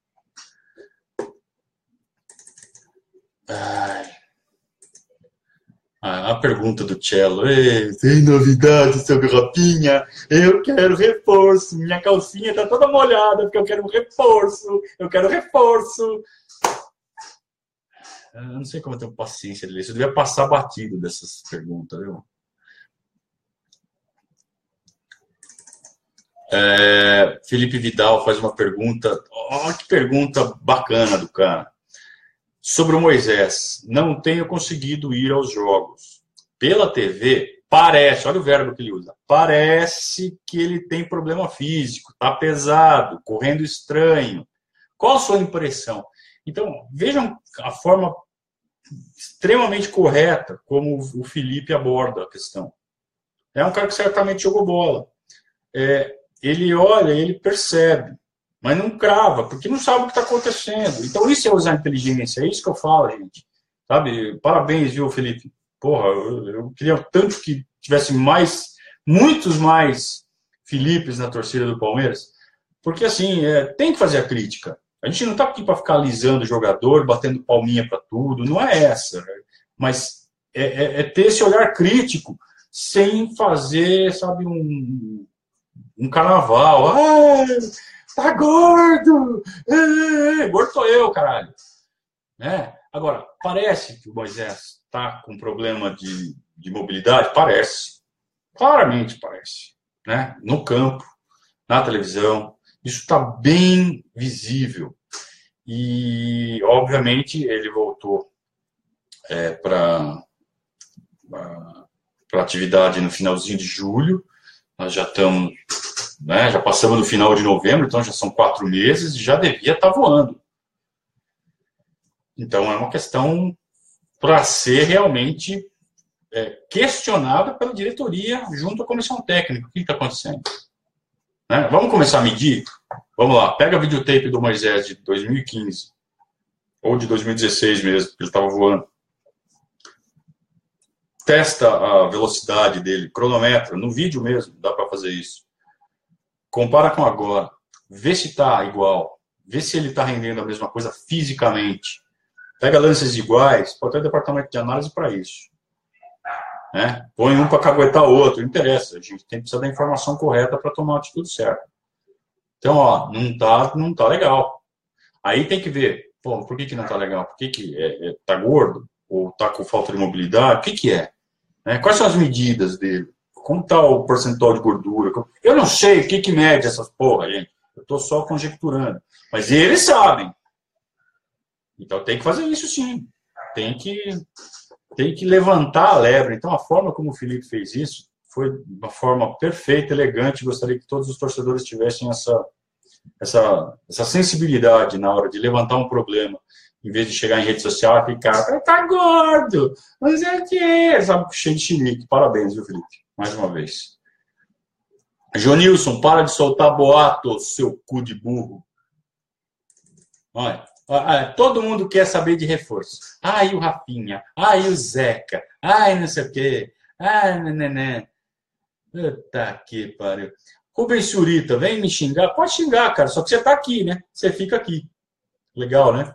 Ai. A pergunta do Cello: tem novidade sobre Rapinha? Eu quero reforço. Minha calcinha está toda molhada porque eu quero um reforço. Eu quero reforço. Eu não sei como eu tenho paciência de ler. Eu devia passar batido dessas perguntas, viu? É, Felipe Vidal faz uma pergunta. Olha que pergunta bacana do cara. Sobre o Moisés. Não tenho conseguido ir aos jogos. Pela T V, parece, olha o verbo que ele usa, parece que ele tem problema físico, tá pesado, correndo estranho. Qual a sua impressão? Então, vejam a forma extremamente correta como o Felipe aborda a questão. É um cara que certamente jogou bola. É, ele olha, ele percebe, mas não crava, porque não sabe o que está acontecendo. Então, isso é usar inteligência, é isso que eu falo, gente. Sabe? Parabéns, viu, Felipe? Porra, eu, eu queria tanto que tivesse mais, muitos mais Filipes na torcida do Palmeiras, porque, assim, é, tem que fazer a crítica. A gente não está aqui para ficar alisando o jogador, batendo palminha para tudo, não é essa. Mas é, é, é ter esse olhar crítico, sem fazer, sabe, um, um carnaval. Ah, tá gordo! Ah, gordo sou eu, caralho. Né? Agora, parece que o Moisés está com problema de, de mobilidade? Parece. Claramente parece. Né? No campo, na televisão. Isso está bem visível. E, obviamente, ele voltou é, para a atividade no finalzinho de julho. Nós já estamos, né, já passamos do final de novembro, então já são quatro meses e já devia estar voando. Então, é uma questão para ser realmente é, questionada pela diretoria junto à comissão técnica. O que está acontecendo? Né? Vamos começar a medir? Vamos lá, pega a videotape do Moisés de dois mil e quinze, ou de dois mil e dezesseis mesmo, porque ele estava voando. Testa a velocidade dele, cronometra, no vídeo mesmo, dá para fazer isso. Compara com agora, vê se está igual, vê se ele está rendendo a mesma coisa fisicamente. Pega lances iguais, pode ter um departamento de análise para isso. Né? Põe um para caguetar o outro, não interessa. A gente tem que precisar da informação correta para tomar a atitude certa. Então, ó, não tá, não tá legal. Aí tem que ver, pô, por que, que não tá legal? Por que, que é, é, tá gordo? Ou tá com falta de mobilidade? O que, que é? Né? Quais são as medidas dele? Como está o percentual de gordura? Eu não sei o que, que mede essas porra, gente. Eu estou só conjecturando. Mas eles sabem. Então tem que fazer isso sim. Tem que, tem que levantar a lebre. Então a forma como o Felipe fez isso foi uma forma perfeita, elegante. Gostaria que todos os torcedores tivessem essa, essa, essa sensibilidade na hora de levantar um problema. Em vez de chegar em rede social e ficar, tá gordo, não sei o quê, sabe, cheio de chilique. Parabéns, viu, Felipe? Mais uma vez. Jonilson, para de soltar boato, seu cu de burro. Olha, olha, todo mundo quer saber de reforço. Ai, o Rafinha, ai, o Zeca, ai, não sei o quê, ai, neném. Puta que pariu. Rubens Surita, vem me xingar? Pode xingar, cara, só que você tá aqui, né? Você fica aqui. Legal, né?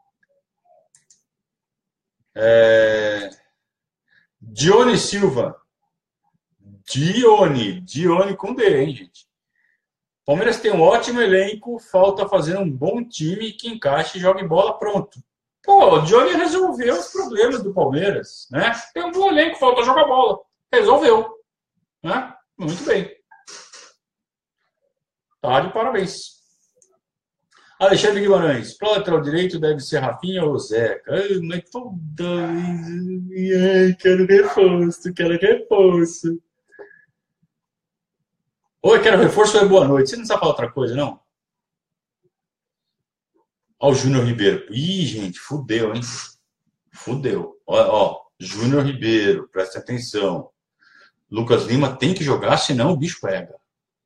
É... Dione Silva. Dione. Dione com D, hein, gente? Palmeiras tem um ótimo elenco, falta fazer um bom time que encaixe e jogue bola pronto. Pô, o Dione resolveu os problemas do Palmeiras, né? Tem um bom elenco, falta jogar bola. Resolveu. Né? Muito bem. Tá de parabéns. Alexandre Guimarães, pro lateral direito deve ser Rafinha ou Zeca. Ai, mas toda vez. Ai, quero reforço, quero reforço. Oi, quero reforço ou é boa noite? Você não sabe falar outra coisa, não? Ó, o Júnior Ribeiro. Ih, gente, fudeu, hein? Fudeu. Ó, ó Júnior Ribeiro, presta atenção. Lucas Lima tem que jogar, senão o bicho pega.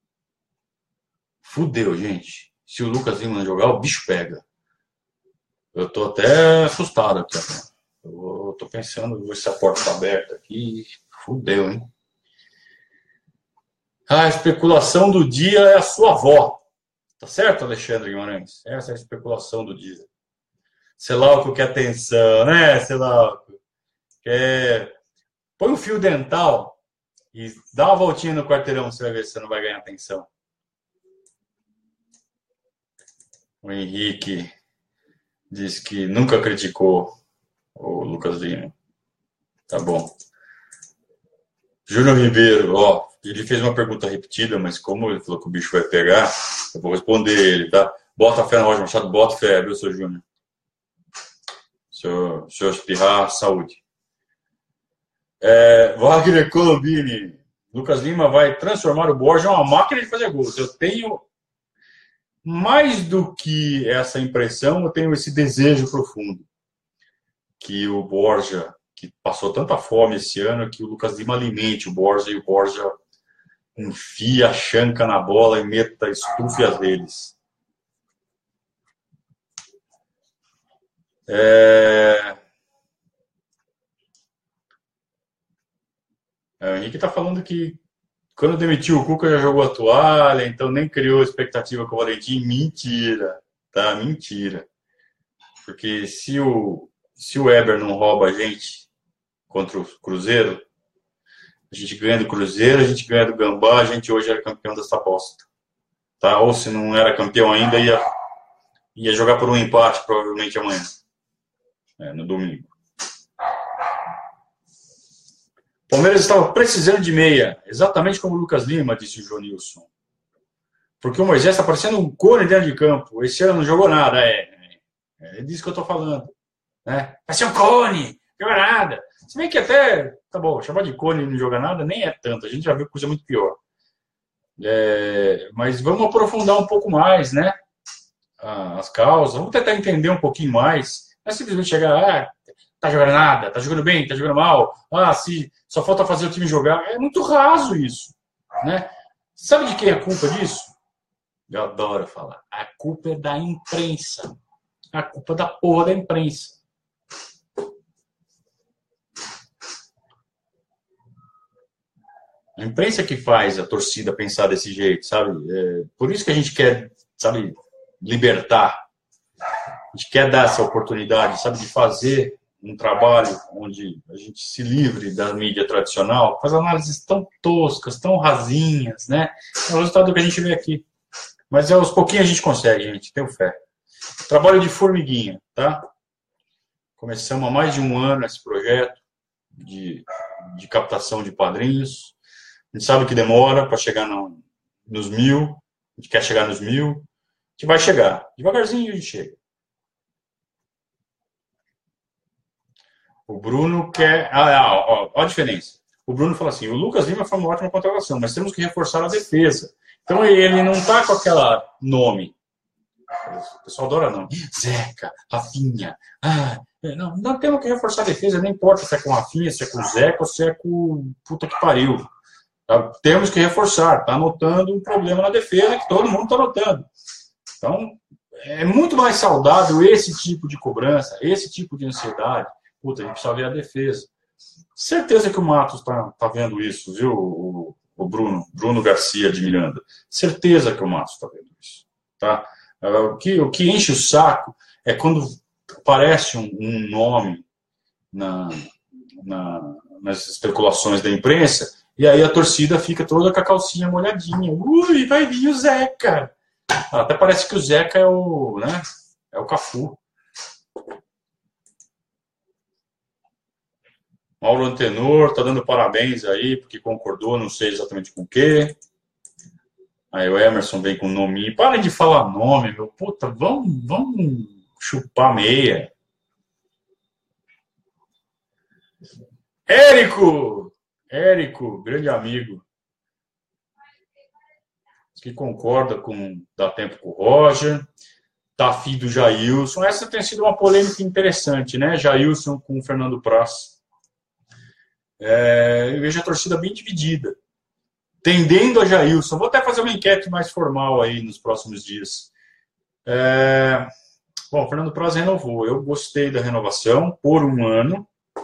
Fudeu, gente. Se o Lucas Lima não jogar, o bicho pega. Eu tô até assustado aqui. Eu tô pensando se a porta tá aberta aqui. Fudeu, hein? A especulação do dia é a sua avó. Tá certo, Alexandre Guimarães? Essa é a especulação do dia. Celauco quer atenção, né, Celauco? Quer... Põe um fio dental e dá uma voltinha no quarteirão, você vai ver se você não vai ganhar atenção. O Henrique diz que nunca criticou o Lucas Lima. Tá bom. Júnior Ribeiro, ó, ele fez uma pergunta repetida, mas como ele falou que o bicho vai pegar, eu vou responder ele, tá? Bota fé no Roger Machado, bota fé, viu, seu Júnior? Se eu, se eu espirrar, saúde. É, Wagner Colombini, Lucas Lima vai transformar o Borja em uma máquina de fazer gols. Eu tenho, mais do que essa impressão, eu tenho esse desejo profundo. Que o Borja, que passou tanta fome esse ano, que o Lucas Lima alimente o Borja e o Borja enfia a chanca na bola e meta, estufe as redes. É... É, o Henrique está falando que quando demitiu o Cuca já jogou a toalha, então nem criou expectativa com o Valentim. Mentira, tá? Mentira. Porque se o, se o Weber não rouba a gente contra o Cruzeiro, a gente ganha do Cruzeiro, a gente ganha do Gambá, a gente hoje era campeão dessa bosta. Tá? Ou se não era campeão ainda, ia, ia jogar por um empate provavelmente amanhã. É, no domingo. Palmeiras estava precisando de meia, exatamente como o Lucas Lima, disse o Jonilson. Porque o Moisés está parecendo um cone dentro de campo. Esse ano não jogou nada, é. É, é disso que eu estou falando. Né? Vai ser um cone, não joga nada. Se bem que até, tá bom, chamar de cone e não jogar nada nem é tanto. A gente já viu coisa muito pior. É, mas vamos aprofundar um pouco mais, né? As causas. Vamos tentar entender um pouquinho mais. Não é simplesmente chegar, ah, tá jogando nada, tá jogando bem, tá jogando mal. Ah, se só falta fazer o time jogar. É muito raso isso, né? Sabe de quem é a culpa disso? Eu adoro falar. A culpa é da imprensa. A culpa é da porra da imprensa. A imprensa que faz a torcida pensar desse jeito, sabe? É por isso que a gente quer, sabe, libertar. A gente quer dar essa oportunidade, sabe, de fazer um trabalho onde a gente se livre da mídia tradicional, faz análises tão toscas, tão rasinhas, né? É o resultado que a gente vê aqui. Mas aos pouquinhos a gente consegue, gente, tenho fé. Trabalho de formiguinha, tá? Começamos há mais de um ano esse projeto de, de captação de padrinhos. A gente sabe que demora para chegar no, nos mil, a gente quer chegar nos mil, a gente vai chegar. Devagarzinho a gente chega. O Bruno quer... Ah, ó, ó, ó a diferença. O Bruno fala assim, o Lucas Lima foi uma ótima contratação, mas temos que reforçar a defesa. Então ele não está com aquela nome. O pessoal adora nome. Zeca, Rafinha. Ah, não, não temos que reforçar a defesa, não importa se é com Rafinha, se é com Zeca ou se é com puta que pariu. Tá? Temos que reforçar. Está notando um problema na defesa que todo mundo está notando. Então, é muito mais saudável esse tipo de cobrança, esse tipo de ansiedade. Puta, a gente precisa ver a defesa. Certeza que o Matos está tá vendo isso, viu, o, o Bruno, Bruno Garcia de Miranda. Certeza que o Matos está vendo isso. Tá? O que, o que enche o saco é quando aparece um, um nome na, na, nas especulações da imprensa e aí a torcida fica toda com a calcinha molhadinha. Ui, vai vir o Zeca. Até parece que o Zeca é o, né, é o Cafu. Mauro Antenor tá dando parabéns aí, porque concordou, não sei exatamente com o quê. Aí o Emerson vem com nome. Parem de falar nome, meu. Puta, vamos, vamos chupar meia. Érico! Érico, grande amigo. Que concorda com Dá Tempo com o Roger. Tá filho do Jailson. Essa tem sido uma polêmica interessante, né? Jailson com o Fernando Praz. É, eu vejo a torcida bem dividida. Tendendo a Jailson. Vou até fazer uma enquete mais formal aí nos próximos dias. É, bom, o Fernando Praz renovou. Eu gostei da renovação por um ano.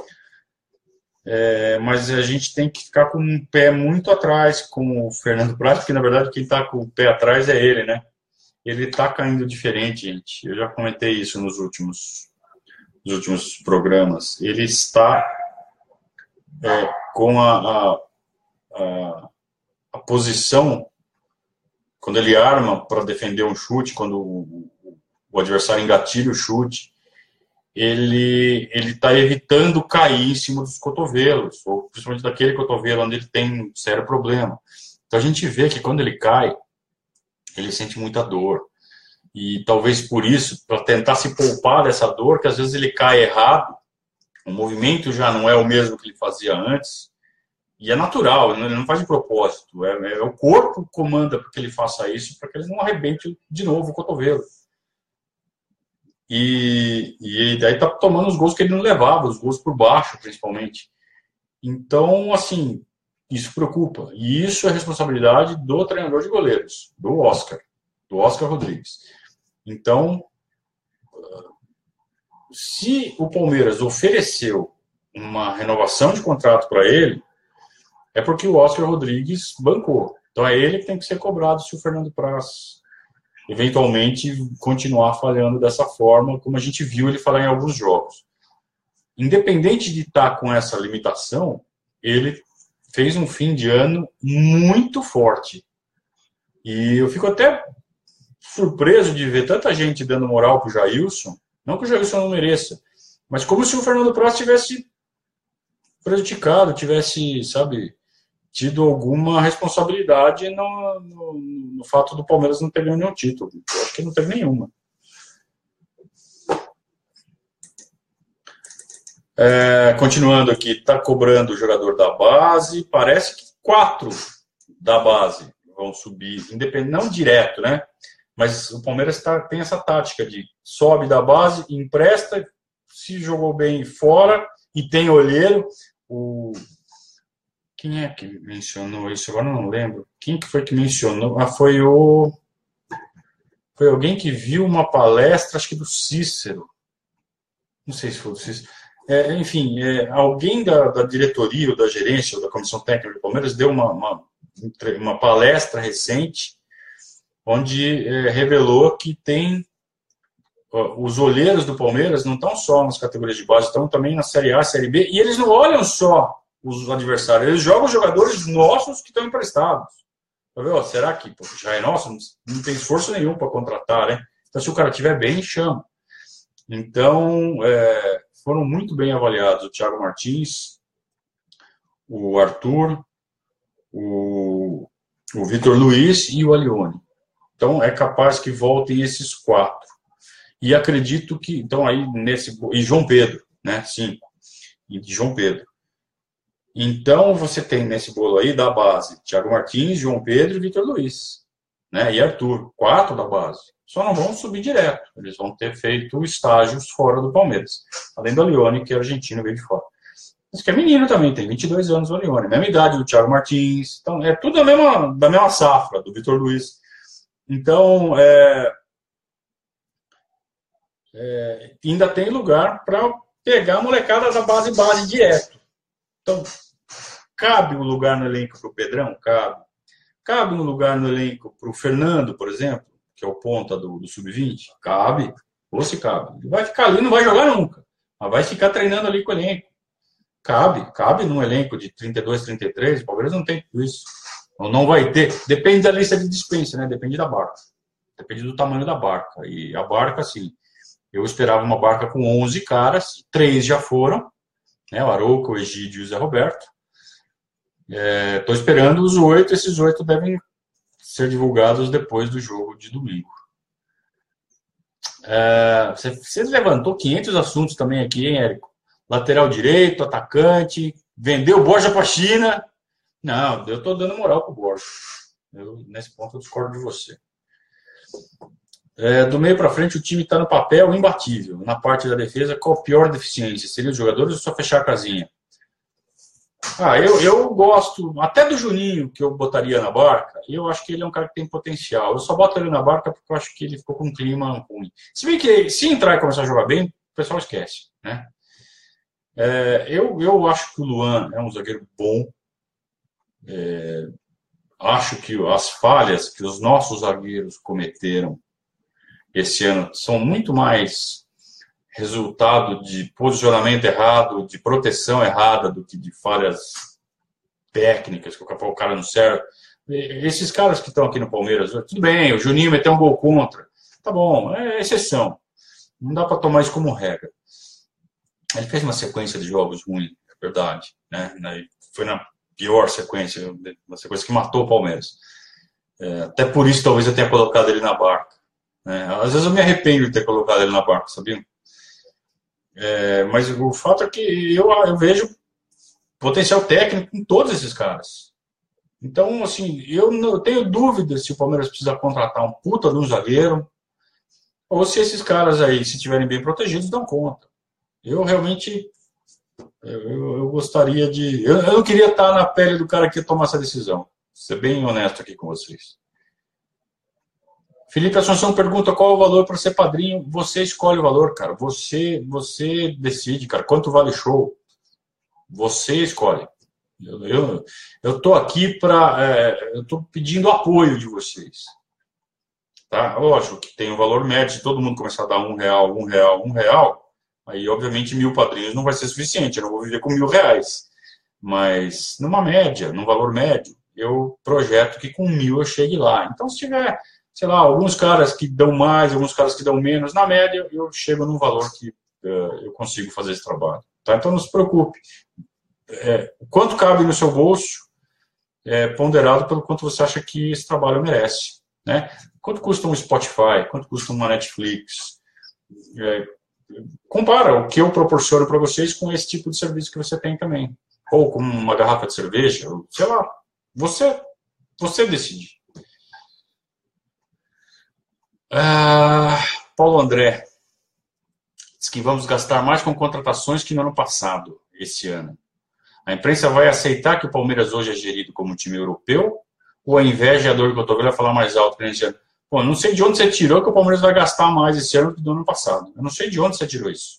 É, mas a gente tem que ficar com um pé muito atrás com o Fernando Praz, porque na verdade quem está com o pé atrás é ele, né? Ele está caindo diferente, gente. Eu já comentei isso nos últimos, nos últimos programas. Ele está é, com a, a, a, a posição, quando ele arma para defender um chute, quando o, o adversário engatilha o chute, ele está evitando cair em cima dos cotovelos, ou principalmente daquele cotovelo onde ele tem um sério problema. Então a gente vê que quando ele cai, ele sente muita dor. E talvez por isso, para tentar se poupar dessa dor, que às vezes ele cai errado, o movimento já não é o mesmo que ele fazia antes, e é natural, ele não faz de propósito, é, é o corpo que comanda para que ele faça isso, para que ele não arrebente de novo o cotovelo. E, e daí tá tomando os gols que ele não levava, os gols por baixo, principalmente. Então, assim, isso preocupa. E isso é responsabilidade do treinador de goleiros, do Oscar, do Oscar Rodrigues. Então, se o Palmeiras ofereceu uma renovação de contrato para ele, é porque o Oscar Rodrigues bancou. Então é ele que tem que ser cobrado se o Fernando Praz eventualmente continuar falhando dessa forma, como a gente viu ele falar em alguns jogos. Independente de estar com essa limitação, ele fez um fim de ano muito forte. E eu fico até surpreso de ver tanta gente dando moral pro Jailson, não que o Jailson não mereça, mas como se o Fernando Praz tivesse prejudicado, tivesse, sabe, tido alguma responsabilidade no, no, no fato do Palmeiras não ter ganho nenhum título. Eu acho que não teve nenhuma. É, continuando aqui, está cobrando o jogador da base, parece que quatro da base vão subir, independente, não direto, né? Mas o Palmeiras tá, tem essa tática de sobe da base, empresta, se jogou bem fora e tem olheiro. O Quem é que mencionou isso? Agora não lembro. Quem que foi que mencionou? Ah, foi o... Foi alguém que viu uma palestra, acho que do Cícero. Não sei se foi do Cícero. É, enfim, é, alguém da, da diretoria, ou da gerência, ou da comissão técnica do Palmeiras deu uma, uma, uma palestra recente, onde é, revelou que tem... Ó, os olheiros do Palmeiras não estão só nas categorias de base, estão também na Série A, Série B, e eles não olham só os adversários, eles jogam os jogadores nossos que estão emprestados. Tá vendo? Será que pô, já é nosso? Não tem esforço nenhum para contratar, né? Então, se o cara estiver bem, chama. Então, é, foram muito bem avaliados o Thiago Martins, o Arthur, o, o Vitor Luiz e o Alione. Então, é capaz que voltem esses quatro. E acredito que, então, aí, nesse... E João Pedro, né? Sim. E de João Pedro. Então, você tem nesse bolo aí da base Thiago Martins, João Pedro e Vitor Luiz. Né? E Arthur. Quatro da base. Só não vão subir direto. Eles vão ter feito estágios fora do Palmeiras. Além do Alione, que é argentino, veio de fora. Mas que é menino também, tem vinte e dois anos o Alione. Mesma idade do Thiago Martins. Então, é tudo da mesma, da mesma safra, do Vitor Luiz. Então, é, é, ainda tem lugar para pegar a molecada da base base direto. Então, cabe um lugar no elenco para o Pedrão? Cabe. Cabe um lugar no elenco para o Fernando, por exemplo, que é o ponta do, do sub vinte? Cabe. Ou se cabe. Ele vai ficar ali, não vai jogar nunca. Mas vai ficar treinando ali com o elenco. Cabe. Cabe num elenco de trinta e dois, trinta e três. O Palmeiras não tem tudo isso. Ou não vai ter. Depende da lista de dispensa, né? Depende da barca. Depende do tamanho da barca. E a barca, assim, eu esperava uma barca com onze caras. Três já foram. Né? O Arouca, o Egídio e o Zé Roberto. Estou é, esperando os oito. Esses oito devem ser divulgados depois do jogo de domingo. É, você, você levantou quinhentos assuntos também aqui, hein, Érico? Lateral direito, atacante, vendeu o Borja para a China. Não, eu estou dando moral para o Borja. Eu, nesse ponto eu discordo de você. É, do meio para frente, o time está no papel imbatível. Na parte da defesa, qual a pior deficiência? Seria os jogadores ou só fechar a casinha? Ah, eu, eu gosto até do Juninho, que eu botaria na barca. Eu acho que ele é um cara que tem potencial. Eu só boto ele na barca porque eu acho que ele ficou com um clima ruim. Se bem que se entrar e começar a jogar bem, o pessoal esquece, né? É, eu, eu acho que o Luan é um zagueiro bom. É, acho que as falhas que os nossos zagueiros cometeram esse ano são muito mais resultado de posicionamento errado, de proteção errada, do que de falhas técnicas, que o cara não serve. Esses caras que estão aqui no Palmeiras, tudo bem, o Juninho meteu um gol contra. Tá bom, é exceção. Não dá para tomar isso como regra. Ele fez uma sequência de jogos ruins, é verdade. Né? Foi na pior sequência, uma sequência que matou o Palmeiras. É, até por isso, talvez eu tenha colocado ele na barca. Né? Às vezes eu me arrependo de ter colocado ele na barca, sabia? É, mas o fato é que eu, eu vejo potencial técnico em todos esses caras. Então, assim, eu não tenho dúvidas se o Palmeiras precisa contratar um puta de um zagueiro ou se esses caras aí, se estiverem bem protegidos, dão conta. Eu realmente eu, eu gostaria de... Eu, eu não queria estar na pele do cara que ia tomar essa decisão. Vou ser bem honesto aqui com vocês. Felipe Assunção pergunta qual é o valor para ser padrinho. Você escolhe o valor, cara. Você, você decide, cara. Quanto vale show? Você escolhe. Eu, eu, eu tô aqui para... É, eu tô pedindo apoio de vocês. Tá? Lógico que tem o valor médio. Se todo mundo começar a dar um real, um real, um real... Aí, obviamente, mil padrinhos não vai ser suficiente. Eu não vou viver com mil reais. Mas, numa média, num valor médio, eu projeto que com mil eu chegue lá. Então, se tiver, sei lá, alguns caras que dão mais, alguns caras que dão menos, na média, eu chego num valor que uh, eu consigo fazer esse trabalho. Tá? Então, não se preocupe. É, quanto cabe no seu bolso é ponderado pelo quanto você acha que esse trabalho merece. Né? Quanto custa um Spotify? Quanto custa uma Netflix? É, compara o que eu proporciono para vocês com esse tipo de serviço que você tem também. Ou com uma garrafa de cerveja, sei lá. Você, você decide. Ah, Paulo André diz que vamos gastar mais com contratações que no ano passado, esse ano. A imprensa vai aceitar que o Palmeiras hoje é gerido como um time europeu? Ou a inveja e a dor de cotovelo vai falar mais alto que nesse ano? Pô, não sei de onde você tirou que o Palmeiras vai gastar mais esse ano do que do ano passado. Eu não sei de onde você tirou isso.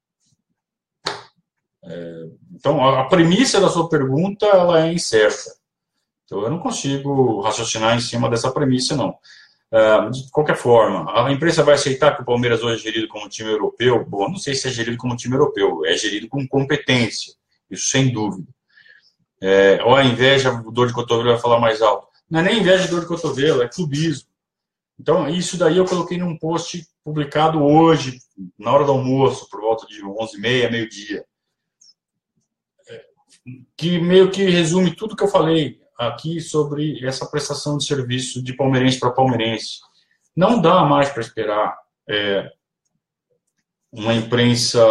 É, então, a premissa da sua pergunta ela é incerta. Então, eu não consigo raciocinar em cima dessa premissa, não. É, de qualquer forma, a imprensa vai aceitar que o Palmeiras hoje é gerido como um time europeu? Bom, eu não sei se é gerido como um time europeu. É gerido com competência. Isso sem dúvida. É, ou a inveja, o dor de cotovelo vai falar mais alto. Não é nem inveja de dor de cotovelo, é clubismo. Então, isso daí eu coloquei num post publicado hoje, na hora do almoço, por volta de onze e meia, meio-dia. Que meio que resume tudo que eu falei. aqui sobre essa prestação de serviço de palmeirense para palmeirense. Não dá mais para esperar é, uma imprensa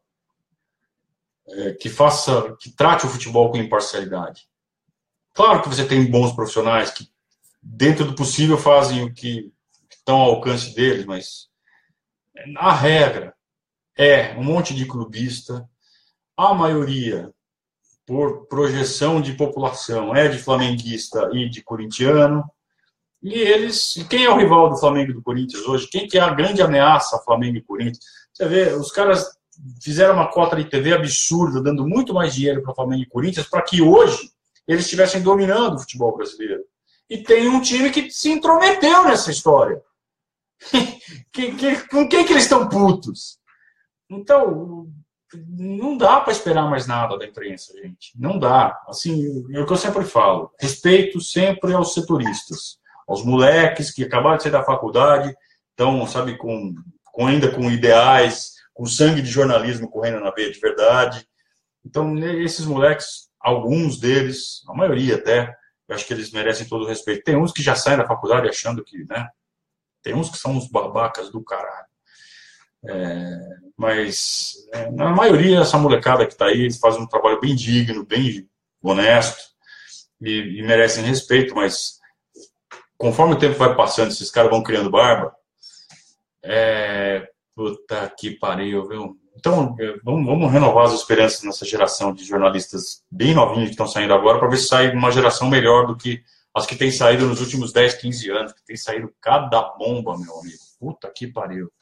é, que faça, que trate o futebol com imparcialidade. Claro que você tem bons profissionais que, dentro do possível, fazem o que estão ao alcance deles, mas a regra é um monte de clubista, a maioria, por projeção de população, é de flamenguista e de corintiano, e eles, quem é o rival do Flamengo e do Corinthians hoje? Quem que é a grande ameaça a Flamengo e Corinthians? Você vê, os caras fizeram uma cota de T V absurda, dando muito mais dinheiro para Flamengo e Corinthians, para que hoje eles estivessem dominando o futebol brasileiro. E tem um time que se intrometeu nessa história. que, que, com quem que eles estão putos? Então, não dá para esperar mais nada da imprensa, gente. Não dá. Assim, é o que eu sempre falo. Respeito sempre aos setoristas, aos moleques que acabaram de sair da faculdade, estão, sabe, com, com ainda com ideais, com sangue de jornalismo correndo na veia de verdade. Então, esses moleques, alguns deles, a maioria até, eu acho que eles merecem todo o respeito. Tem uns que já saem da faculdade achando que, né? Tem uns que são uns babacas do caralho. É, mas, é, na maioria, essa molecada que está aí, eles fazem um trabalho bem digno, bem honesto e, e merecem respeito, mas conforme o tempo vai passando, esses caras vão criando barba. É, puta que pariu, viu? Então, vamos, vamos renovar as esperanças nessa geração de jornalistas bem novinhos que estão saindo agora, para ver se sai uma geração melhor do que as que têm saído nos últimos dez, quinze anos, que tem saído cada bomba, meu amigo. Puta que pariu.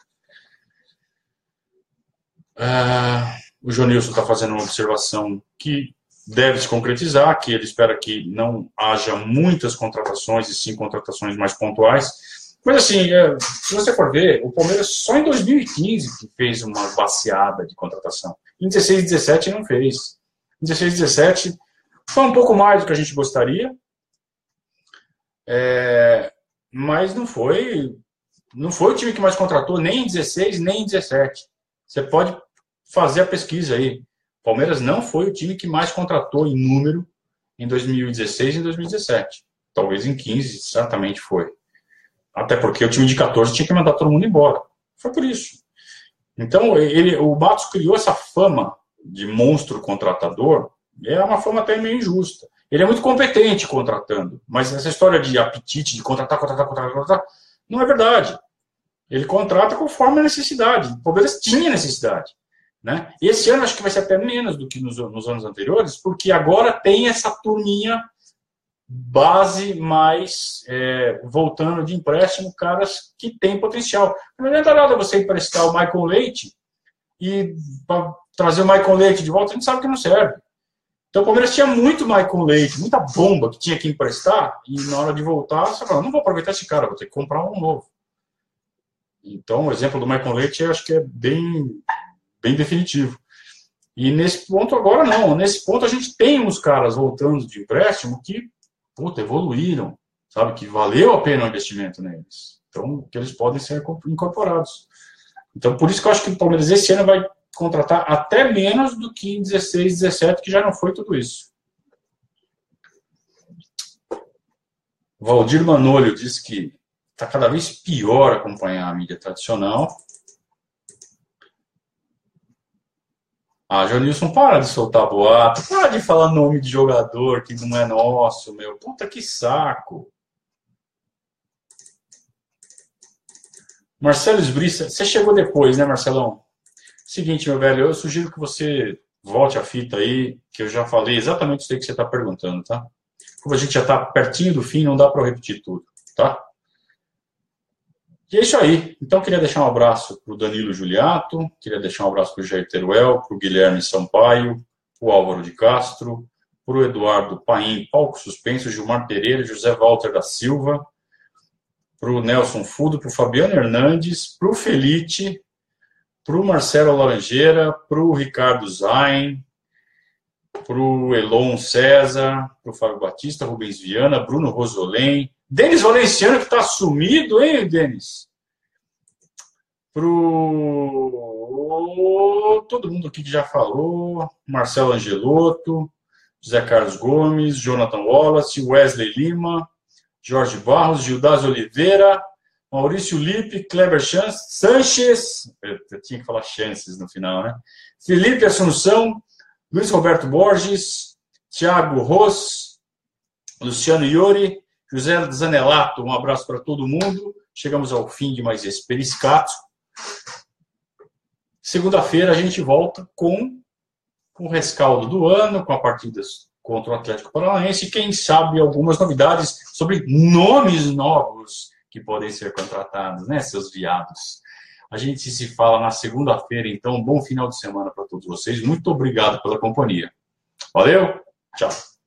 Ah, o Jonilson está fazendo uma observação que deve se concretizar, que ele espera que não haja muitas contratações, e sim contratações mais pontuais. Mas assim, é, se você for ver, o Palmeiras só em dois mil e quinze que fez uma baciada de contratação. Em dezesseis e dezessete não fez. Em dezesseis e dezessete foi um pouco mais do que a gente gostaria, é, mas não foi, não foi o time que mais contratou nem em dezesseis, nem em dezessete. Você pode fazer a pesquisa aí. O Palmeiras não foi o time que mais contratou em número em dois mil e dezesseis e em dois mil e dezessete. Talvez em quinze, certamente foi. Até porque o time de quatorze tinha que mandar todo mundo embora. Foi por isso. Então, ele, o Matos criou essa fama de monstro contratador, é uma fama até meio injusta. Ele é muito competente contratando, mas essa história de apetite, de contratar, contratar, contratar, contratar, não é verdade. Ele contrata conforme a necessidade. O Palmeiras tinha necessidade. Né? Esse ano acho que vai ser até menos do que nos, nos anos anteriores, porque agora tem essa turminha base mais é, voltando de empréstimo, caras que têm potencial. Não adianta nada você emprestar o Michael Leite e para trazer o Michael Leite de volta, a gente sabe que não serve. Então o Palmeiras tinha muito Michael Leite, muita bomba que tinha que emprestar, e na hora de voltar, você fala, não vou aproveitar esse cara, vou ter que comprar um novo. Então o exemplo do Michael Leite eu acho que é bem, bem definitivo. E nesse ponto agora não, nesse ponto a gente tem uns caras voltando de empréstimo que puta, evoluíram, sabe? Que valeu a pena o investimento neles. Então, que eles podem ser incorporados. Então, por isso que eu acho que o Palmeiras esse ano vai contratar até menos do que em dezesseis, dezessete, que já não foi tudo isso. Valdir Manolio diz que está cada vez pior acompanhar a mídia tradicional. Ah, Jonilson, para de soltar boato, para de falar nome de jogador que não é nosso, meu. Puta que saco. Marcelo Esbriça, você chegou depois, né, Marcelão? Seguinte, meu velho, eu sugiro que você volte a fita aí, que eu já falei exatamente isso aí que você está perguntando, tá? Como a gente já está pertinho do fim, não dá para eu repetir tudo, tá? E é isso aí. Então, queria deixar um abraço para o Danilo Juliato, queria deixar um abraço para o Jair Teruel, para o Guilherme Sampaio, para o Álvaro de Castro, para o Eduardo Paim, Palco Suspenso, Gilmar Pereira, José Walter da Silva, para o Nelson Fudo, para o Fabiano Hernandes, para o Felite, para o Marcelo Laranjeira, para o Ricardo Zain, para o Elon César, para o Fábio Batista, Rubens Viana, Bruno Rosolém, Denis Valenciano, que está sumido, hein, Denis? Pro... Todo mundo aqui que já falou, Marcelo Angelotto, José Carlos Gomes, Jonathan Wallace, Wesley Lima, Jorge Barros, Gildas Oliveira, Maurício Lippe, Kleber Sanches, eu tinha que falar chances no final, né? Felipe Assunção, Luiz Roberto Borges, Thiago Ros, Luciano Iori, José Zanelato, um abraço para todo mundo. Chegamos ao fim de mais esse Periscato. Segunda-feira a gente volta com o rescaldo do ano, com a partidas contra o Atlético Paranaense e, quem sabe, algumas novidades sobre nomes novos que podem ser contratados, né, seus viados. A gente se fala na segunda-feira, então, bom final de semana para todos vocês. Muito obrigado pela companhia. Valeu, tchau.